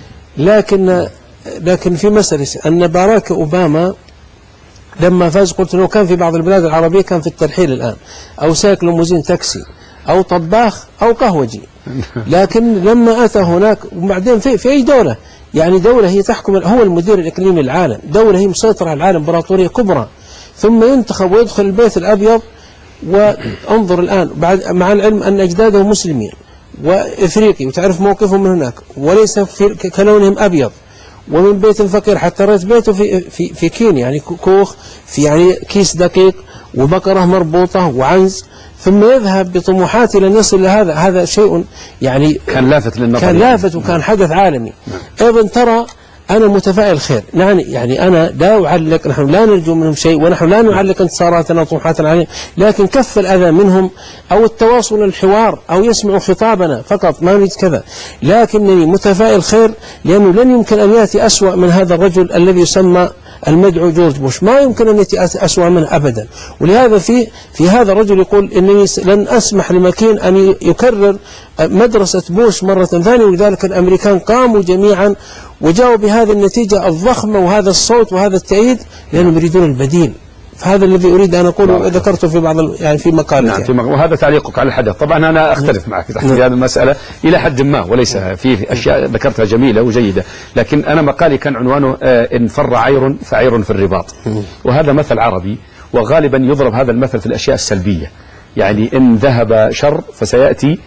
لكن في مسألة أن باراك أوباما لما فاز قلت لو كان في بعض البلاد العربية كان في الترحيل الآن، أو سائق ليموزين تاكسي أو طباخ أو قهوجي. لكن لما أتى هناك وبعدين في أي دولة، يعني دولة هي تحكم، هو المدير الإقليمي للعالم، دولة هي مسيطرة على العالم، امبراطورية كبرى، ثم ينتخب ويدخل البيت الأبيض. وانظر الآن بعد مع العلم أن أجداده مسلمين وإفريقي وتعرف موقفهم من هناك، وليس كلونهم أبيض، ومن بيت فقير، حتى رأيت بيته في كين، يعني كوخ في يعني كيس دقيق وبقرة مربوطة وعنز، ثم يذهب بطموحات إلى أن يصل لهذا. هذا شيء يعني كان لافت للنظر، كان لافت وكان حدث عالمي. أيضا ترى أنا متفائل خير، يعني أنا لا أعلق، نحن لا نرجو منهم شيء، ونحن لا نعلق انتصاراتنا وطموحاتنا عليهم، لكن كف الأذى منهم أو التواصل الحوار أو يسمعوا خطابنا فقط، ما نريد كذا. لكنني متفائل خير، لأنه لن يمكن أن يأتي أسوأ من هذا الرجل الذي يسمى المدعو جورج بوش، ما يمكن أن يأتي أسوأ منه أبدا. ولهذا في هذا الرجل يقول إنني لن أسمح لمكين أن يكرر مدرسة بوش مرة ثانية، ولذلك الأمريكان قاموا جميعا وجاءوا بهذه النتيجة الضخمة وهذا الصوت وهذا التأييد، لأنهم يريدون البديل. فهذا الذي أريد أن أقوله، ذكرته في بعض يعني في مقالتي. نعم، وهذا تعليقك على الحدث. طبعا أنا أختلف معك في هذه المسألة إلى حد ما، وليس في أشياء ذكرتها جميلة وجيدة، لكن أنا مقالي كان عنوانه إن فر عير فعير في الرباط، وهذا مثل عربي، وغالبا يضرب هذا المثل في الأشياء السلبية، يعني إن ذهب شر فسيأتي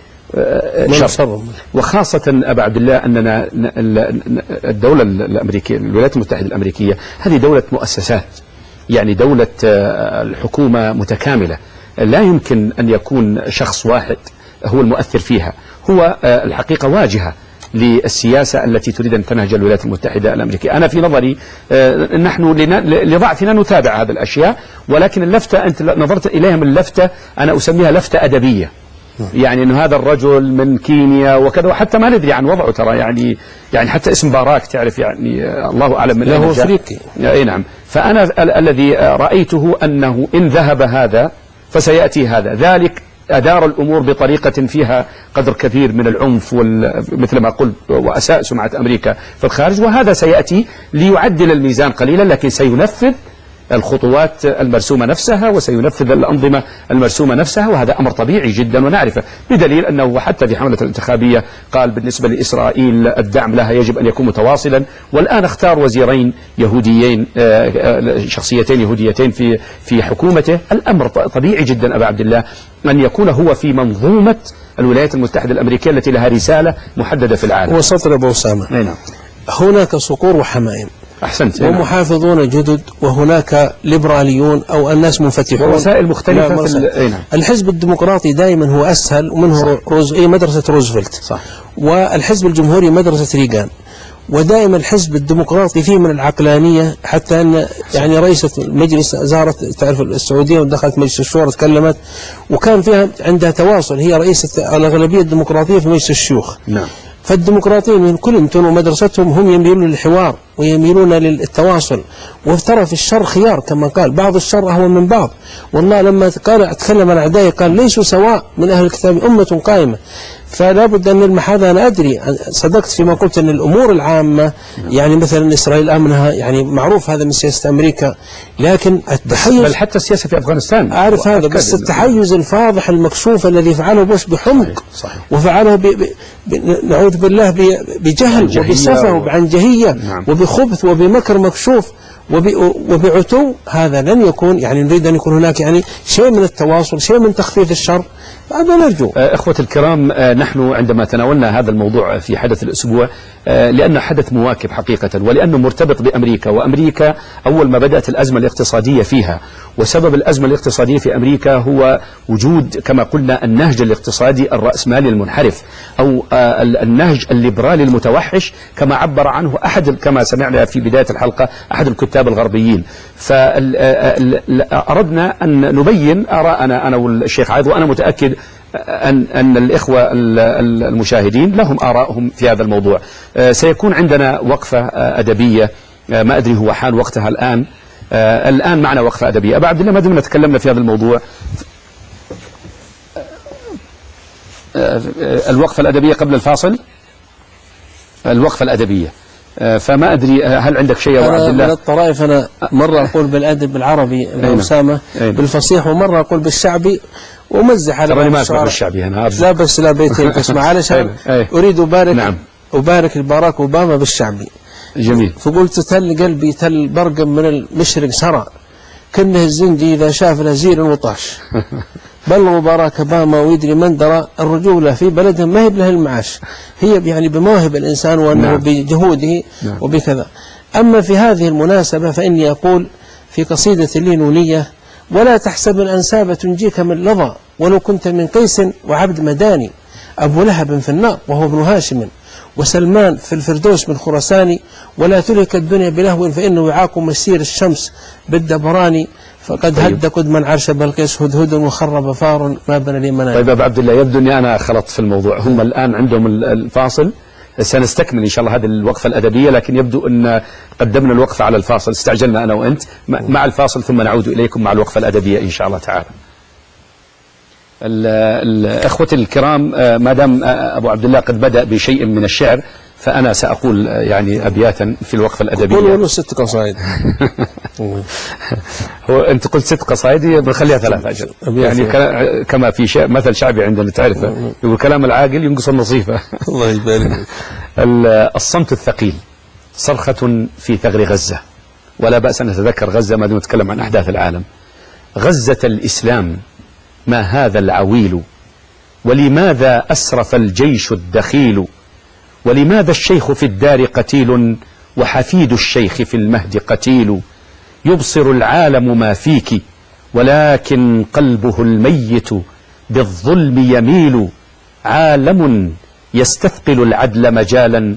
شر. وخاصة أبا عبد الله أننا الدولة الأمريكية، الولايات المتحدة الأمريكية، هذه دولة مؤسسات، يعني دولة الحكومة متكاملة، لا يمكن أن يكون شخص واحد هو المؤثر فيها. هو الحقيقة واجهة للسياسة التي تريد أن تنهج الولايات المتحدة الأمريكية. أنا في نظري نحن لضعفنا نتابع هذه الأشياء، ولكن اللفتة أنت نظرت إليها من اللفتة أنا أسميها لفتة أدبية، يعني أن هذا الرجل من كينيا وكذا، وحتى ما ندري عن وضعه ترى، يعني حتى اسم باراك تعرف، يعني الله أعلم من أين جاء. أفريقي. أي نعم. فأنا الذي رأيته أنه إن ذهب هذا فسيأتي هذا، ذلك أدار الأمور بطريقة فيها قدر كثير من العنف مثل ما قلت، وأساء سمعة أمريكا في الخارج، وهذا سيأتي ليعدل الميزان قليلا، لكن سينفذ الخطوات المرسومة نفسها وسينفذ الأنظمة المرسومة نفسها، وهذا أمر طبيعي جدا ونعرفه، بدليل أنه حتى في حملة الانتخابية قال بالنسبة لإسرائيل الدعم لها يجب أن يكون متواصلا، والآن اختار وزيرين يهوديين، شخصيتين يهوديتين في حكومته. الأمر طبيعي جدا أبا عبد الله أن يكون هو في منظومة الولايات المتحدة الأمريكية التي لها رسالة محددة في العالم. وسطر أبو أسامة، نعم. هناك صقور وحمائم، أحسنت، ومحافظون جدد، وهناك ليبراليون أو الناس منفتحون، ووسائل مختلفة الحزب الديمقراطي دائما هو أسهل، ومنه مدرسة روزفلت، صح. والحزب الجمهوري مدرسة ريغان، ودائما الحزب الديمقراطي فيه من العقلانية، حتى أن يعني رئيسة المجلس زارت تعرف السعودية ودخلت مجلس الشورى تكلمت، وكان فيها عندها تواصل، هي رئيسة الأغلبية الديمقراطية في مجلس الشيوخ. نعم. فالديمقراطيين من كلينتون ومدرستهم هم يميلون للحوار ويميلون للتواصل، وترى في الشر خيار كما قال، بعض الشر أهون من بعض. والله لما أتكلم عن أعدائي قال ليسوا سواء من أهل الكتاب أمة قائمة، فلا بد أن نلمح هذا. أنا أدري صدقت فيما قلت أن الأمور العامة يعني مثلا إسرائيل أمنها يعني معروف هذا من سياسة أمريكا، لكن التحيز بل حتى السياسة في أفغانستان أعرف هذا، بس التحيز الفاضح المكشوف الذي فعله بوش بحمق، صحيح. وفعله نعوذ بالله بجهل وبسفه وبعنجهية، نعم. وبخبث وبمكر مكشوف وبعتو، هذا لن يكون، يعني نريد أن يكون هناك يعني شيء من التواصل، شيء من تخفيف الشر، هذا نرجو. إخوة الكرام، نحن عندما تناولنا هذا الموضوع في حدث الأسبوع لأنه حدث مواكب حقيقة، ولأنه مرتبط بأمريكا، وأمريكا أول ما بدأت الأزمة الاقتصادية فيها، وسبب الأزمة الاقتصادية في أمريكا هو وجود كما قلنا النهج الاقتصادي الرأسمالي المنحرف، أو النهج الليبرالي المتوحش كما عبر عنه كما سمعنا في بداية الحلقة أحد الكتاب الغربيين. فأردنا أن نبين آراءنا أنا والشيخ عايض، وأنا متأكد أن الإخوة المشاهدين لهم آراءهم في هذا الموضوع. سيكون عندنا وقفة أدبية، ما أدري هو حان وقتها الآن معنا وقفة أدبية. أبا عبد الله، ما دمنا تكلمنا في هذا الموضوع، الوقفة الأدبية قبل الفاصل، الوقفة الأدبية، فما أدري هل عندك شيء يا عبد الله؟ من الطرائف أنا مرة أقول بالأدب العربي أسامة بالفصيح، ومرة أقول بالشعبي، ومزح على تراني ما أسمع بالشعبي هنا، لا بس لا بيتين تسمع علشان أريد أبارك الباراك أوباما بالشعبي. جميل. فقلت تل قلبي تل برقم من المشرق سرى، كأنه الزندي إذا شاف نزير وطاش. بلغوا باراك باما ويدري من درى الرجولة في بلدهم ما هي بله المعاش، هي يعني بمواهب الإنسان وأنه بجهوده وبكذا. أما في هذه المناسبة فإني أقول في قصيدة لي نونية: ولا تحسب الأنساب تنجيك من لظى، ولو كنت من قيس وعبد مداني، أبو لهب في النار وهو ابن هاشم، وسلمان في الفردوس من خرساني، ولا تلك الدنيا بلهو فإنه وعاكم مسير الشمس بالدبراني، فقد هد قدما عرش بلقيس هدهد وخرب فار ما بنى لي منام. طيب أبو عبد الله، يبدو أني أنا خلطت في الموضوع. هم الآن عندهم الفاصل، سنستكمل إن شاء الله هذه الوقفة الأدبية، لكن يبدو أن قدمنا الوقفة على الفاصل، استعجلنا أنا وأنت. مع الفاصل ثم نعود إليكم مع الوقفة الأدبية إن شاء الله تعالى. الأخوة الكرام، ما دام أبو عبد الله قد بدأ بشيء من الشعر، فأنا سأقول يعني أبياتا في الوقفة الأدبية. قول 6 قصائد. هو أنت قلت 6 قصائد، بنخليها 3 أجل، يعني كما في مثل شعبي عندنا تعرفه، يقول كلام العاقل ينقص النصيفة. الله يبارك. الصمت الثقيل صرخة في ثغر غزة، ولا بأس أن نتذكر غزة ما دون نتكلم عن أحداث العالم. غزة الإسلام ما هذا العويل، ولماذا أسرف الجيش الدخيل، ولماذا الشيخ في الدار قتيل، وحفيد الشيخ في المهد قتيل، يبصر العالم ما فيك، ولكن قلبه الميت بالظلم يميل، عالم يستثقل العدل مجالا،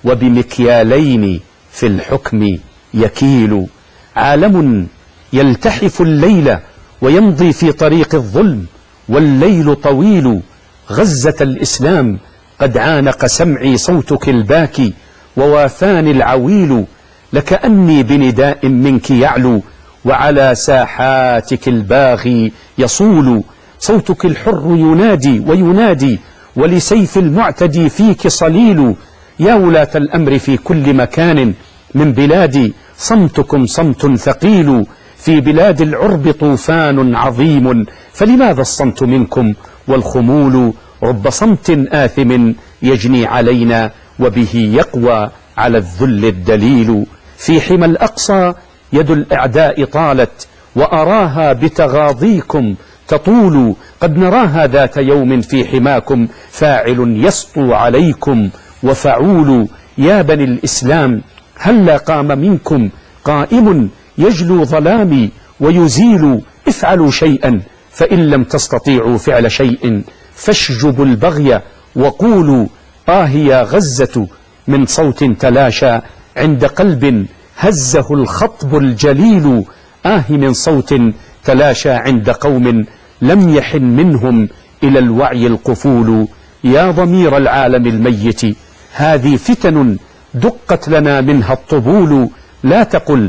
وبمكيالين في الحكم يكيل، عالم يلتحف الليل ويمضي في طريق الظلم، والليل طويل. غزة الإسلام قد عانق سمعي صوتك الباكي، ووافاني العويل، لكأني بنداء منك يعلو، وعلى ساحاتك الباغي يصول، صوتك الحر ينادي وينادي، ولسيف المعتدي فيك صليل، يا ولاة الأمر في كل مكان من بلادي، صمتكم صمت ثقيل، في بلاد العرب طوفان عظيم، فلماذا الصمت منكم والخمول، رب صمت آثم يجني علينا، وبه يقوى على الذل الدليل، في حمى الأقصى يد الأعداء طالت، وأراها بتغاضيكم تطول، قد نراها ذات يوم في حماكم، فاعل يسطو عليكم وفعول، يا بني الإسلام هلا قام منكم قائم يجلو ظلامي ويزيل، افعلوا شيئا فإن لم تستطيعوا فعل شيء، فاشجبوا البغي وقولوا يا غزة، من صوت تلاشى عند قلب هزه الخطب الجليل، من صوت تلاشى عند قوم لم يحن منهم إلى الوعي القفول، يا ضمير العالم الميت هذه فتن دقت لنا منها الطبول، لا تقل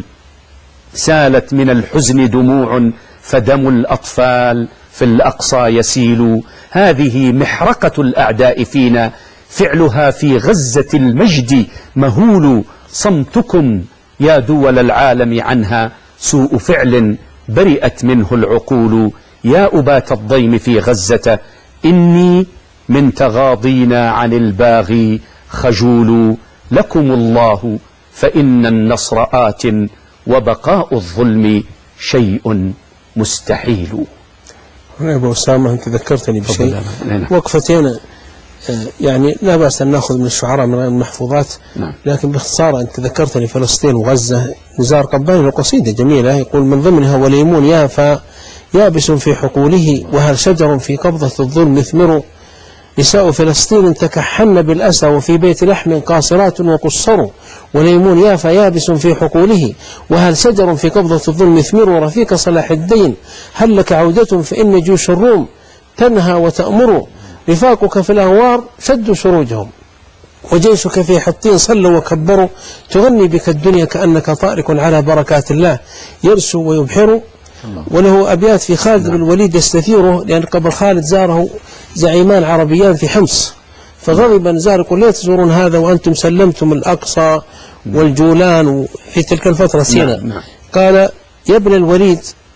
سالت من الحزن دموع فدم الأطفال في الأقصى يسيل، هذه محرقة الأعداء فينا، فعلها في غزة المجد مهول، صمتكم يا دول العالم عنها سوء فعل برئت منه العقول، يا أبات الضيم في غزة إني من تغاضينا عن الباغي خجول، لكم الله فإن النصر آت، وبقاء الظلم شيء مستحيل. يا أبو أسامة أنت ذكرتني بشيء، وقفتين يعني لا بأس أن نأخذ من الشعراء من المحفوظات، لكن باختصار أنت ذكرتني فلسطين وغزة. نزار قباني له قصيدة جميلة يقول من ضمنها: وليمون يافا يابس في حقوله، وهل شجر في قبضة الظلم مثمر، نساء فلسطين تكحن بالأسى، وفي بيت لحم قاصرات وقصروا، وليمون يافا يابس في حقوله، وهل شجر في قبضة الظلم مثمر، رفيق صلاح الدين هل لك عودة، فإن جيوش الروم تنهى وتأمر، رفاقك في الأنوار شدوا سروجهم، وجيشك في حطين صلوا وكبروا، تغني بك الدنيا كأنك طارق على بركات الله يرسو ويبحر. وله أبيات في خالد بن الوليد يستثيره، لأن قبل خالد زاره زعيمان عربيان في حمص، فغضب نزار يقول ليه تزورون هذا وأنتم سلمتم الأقصى والجولان في تلك الفترة سيناء. قال: يا ابن الوليد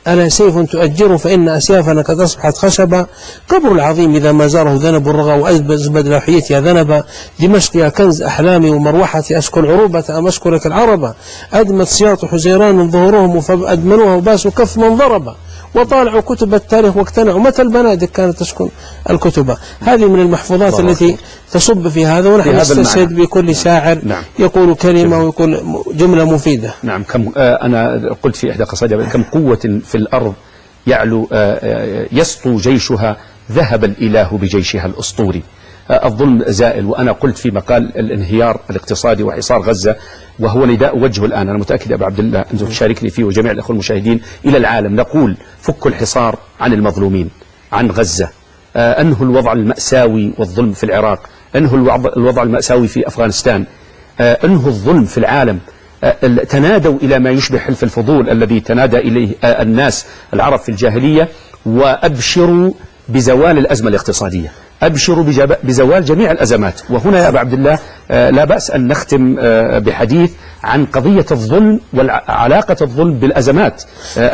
ألا سيف تؤجره فإن أسيافنا قد أصبحت خشبا. قبر العظيم إذا ما زاره ذنب الرغى وأزبد لوحيتها ذنبا. دمشق يا كنز أحلامي ومروحتي أشكو العروبة أم أشكرك العربة. أدمت سياط حزيران ظهورهم فأدمنوها وباسوا كف من ضربا. وطالعوا كتب التاريخ واقتنعوا متى البنادق كانت تسكن الكتب. هذه من المحفوظات التي تصب في هذا، ونحن نستشهد بكل شاعر يقول كلمة ويقول جملة مفيدة. نعم. كم أنا قلت في إحدى قصائدي كم قوة في الأرض يعلو يسطو جيشها ذهب الإله بجيشها الأسطوري. الظلم زائل. وأنا قلت في مقال الانهيار الاقتصادي وحصار غزة، وهو نداء وجهه الآن، أنا متأكد أبو عبد الله أن تشاركني فيه وجميع الأخوة المشاهدين، إلى العالم نقول فكوا الحصار عن المظلومين، عن غزة، أنهوا الوضع المأساوي والظلم في العراق، أنهوا الوضع المأساوي في أفغانستان، أنهوا الظلم في العالم. تنادوا إلى ما يشبه حلف الفضول الذي تنادى إليه الناس العرب في الجاهلية، وأبشروا بزوال الأزمة الاقتصادية، أبشروا بزوال جميع الأزمات. وهنا يا أبا عبد الله لا بأس أن نختم بحديث عن قضية الظلم وعلاقة الظلم بالأزمات.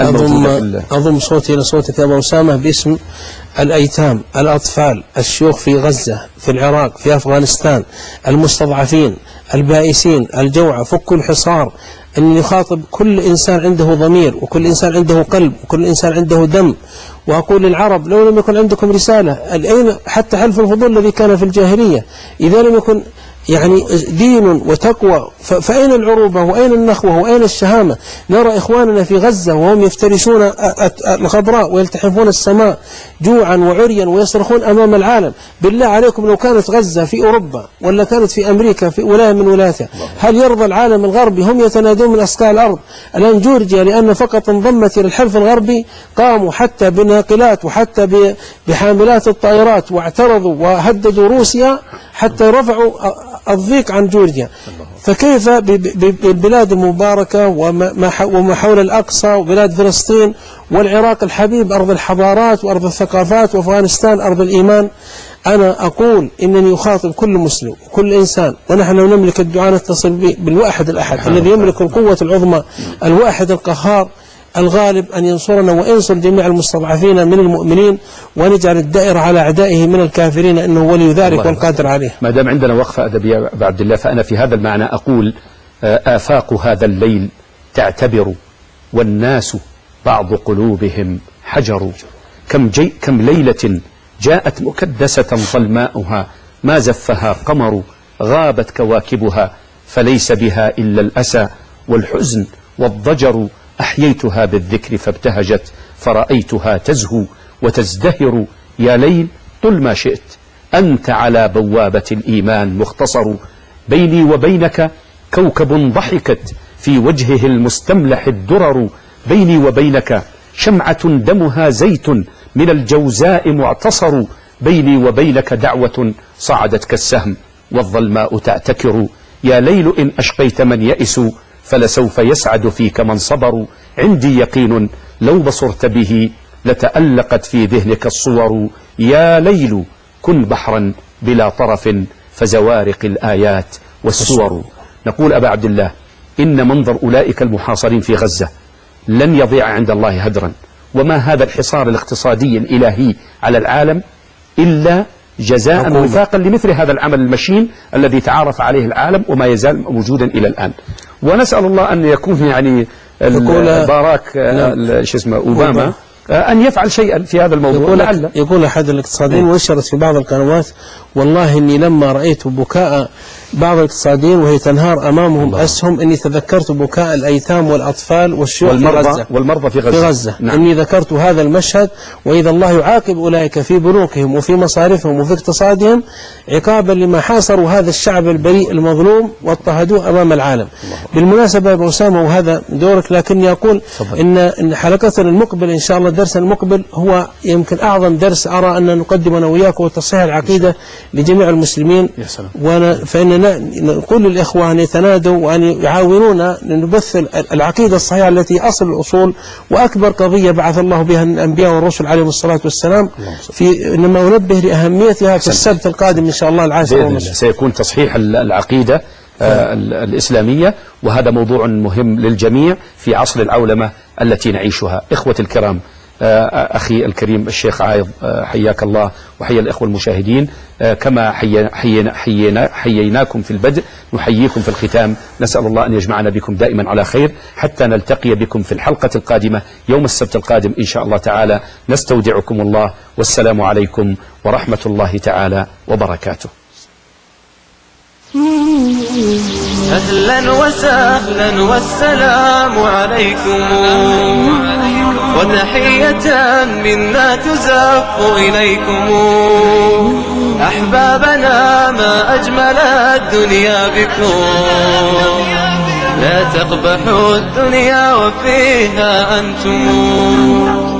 أضم صوتي إلى صوتك يا أبا أسامة باسم الأيتام، الأطفال، الشيوخ في غزة، في العراق، في أفغانستان، المستضعفين، البائسين، الجوع. فكوا الحصار. أن يخاطب كل إنسان عنده ضمير، وكل إنسان عنده قلب، وكل إنسان عنده دم. وأقول للعرب لو لم يكن عندكم رسالة، أين حتى حلف الفضول الذي كان في الجاهلية؟ إذا لم يكن يعني دين وتقوى فأين العروبة وأين النخوة وأين الشهامة؟ نرى إخواننا في غزة وهم يفترشون الخضراء ويلتحفون السماء جوعا وعريا ويصرخون أمام العالم. بالله عليكم لو كانت غزة في أوروبا ولا كانت في أمريكا في ولاية من ولاياتها، هل يرضى العالم الغربي؟ هم يتنادون من أسقاع الأرض. الآن جورجيا لأن فقط انضمت إلى الحلف الغربي قاموا حتى بالناقلات وحتى بحاملات الطائرات واعترضوا وهددوا روسيا حتى رفعوا الضيق عن جورجيا. فكيف بالبلاد المباركة وما حول الأقصى وبلاد فلسطين والعراق الحبيب أرض الحضارات وأرض الثقافات وأفغانستان أرض الإيمان؟ أنا أقول إنني أخاطب كل مسلم وكل إنسان، ونحن نملك الدعاء نتصل بالواحد الأحد الذي يملك القوة العظمى، الواحد القهار الغالب، أن ينصرنا وينصر جميع المستضعفين من المؤمنين، ونجعل الدائرة على أعدائه من الكافرين إنه ولي ذلك والقادر عليه. ما دام عندنا وقفة أدبية أبا عبد الله، فأنا في هذا المعنى أقول آفاق هذا الليل تعتبر، والناس بعض قلوبهم حجر. كم ليلة جاءت مكدسة ظلماؤها، ما زفها قمر، غابت كواكبها، فليس بها إلا الأسى والحزن والضجر. أحييتها بالذكر فابتهجت، فرأيتها تزهو وتزدهر. يا ليل طل ما شئت، أنت على بوابة الإيمان مختصر. بيني وبينك كوكب ضحكت في وجهه المستملح الدرر. بيني وبينك شمعة دمها زيت من الجوزاء معتصر. بيني وبينك دعوة صعدت كالسهم والظلماء تعتكر. يا ليل إن أشقيت من يئس، فلسوف يسعد فيك من صبروا. عندي يقين لو بصرت به لتألقت في ذهنك الصور. يا ليل كن بحرا بلا طرف، فزوارق الآيات والسور. نقول أبا عبد الله إن منظر أولئك المحاصرين في غزة لن يضيع عند الله هدرا، وما هذا الحصار الاقتصادي الإلهي على العالم إلا جزاء وفاقا لمثل هذا العمل المشين الذي تعارف عليه العالم وما يزال موجودا إلى الآن. ونسأل الله أن يكون يعني باراك شو اسمه أوباما أن يفعل شيئا في هذا الموضوع. يقول أحد الاقتصاديين وشرت في بعض القنوات: والله إني لما رأيت بكاء بعض الاقتصاديين وهي تنهار أمامهم أسهم، إني تذكرت بكاء الأيتام والأطفال والشيوخ والمرضى في غزة. نعم. إني ذكرت هذا المشهد، وإذا الله يعاقب أولئك في بنوكهم وفي مصارفهم وفي اقتصادهم عقابا لما حاصروا هذا الشعب البريء المظلوم واضطهدوه أمام العالم. بالمناسبة يا أبو أسامة، وهذا دورك، لكني أقول إن حلقتنا المقبل إن شاء الله الدرس المقبل هو يمكن أعظم درس أرى أن نقدمه وياكم، وتصحيح العقيدة لجميع المسلمين. فإننا نقول للإخوة أن يتنادوا وأن يعاونونا لنبث العقيدة الصحيحة التي أصل الأصول وأكبر قضية بعث الله بها الأنبياء والرسل عليهم الصلاة والسلام. إنما أنبه لأهميتها في السبت القادم إن شاء الله العاشر سيكون تصحيح العقيدة الإسلامية، وهذا موضوع مهم للجميع في عصر العولمة التي نعيشها. إخوتي الكرام، أخي الكريم الشيخ عايض، حياك الله وحيا الإخوة المشاهدين. كما حييناكم في البدء نحييكم في الختام. نسأل الله أن يجمعنا بكم دائما على خير حتى نلتقي بكم في الحلقة القادمة يوم السبت القادم إن شاء الله تعالى. نستودعكم الله، والسلام عليكم ورحمة الله تعالى وبركاته. أهلا وسهلا والسلام عليكم، وتحية منا تزف إليكم. أحبابنا ما أجمل الدنيا بكم، لا تقبحوا الدنيا وفيها أنتم.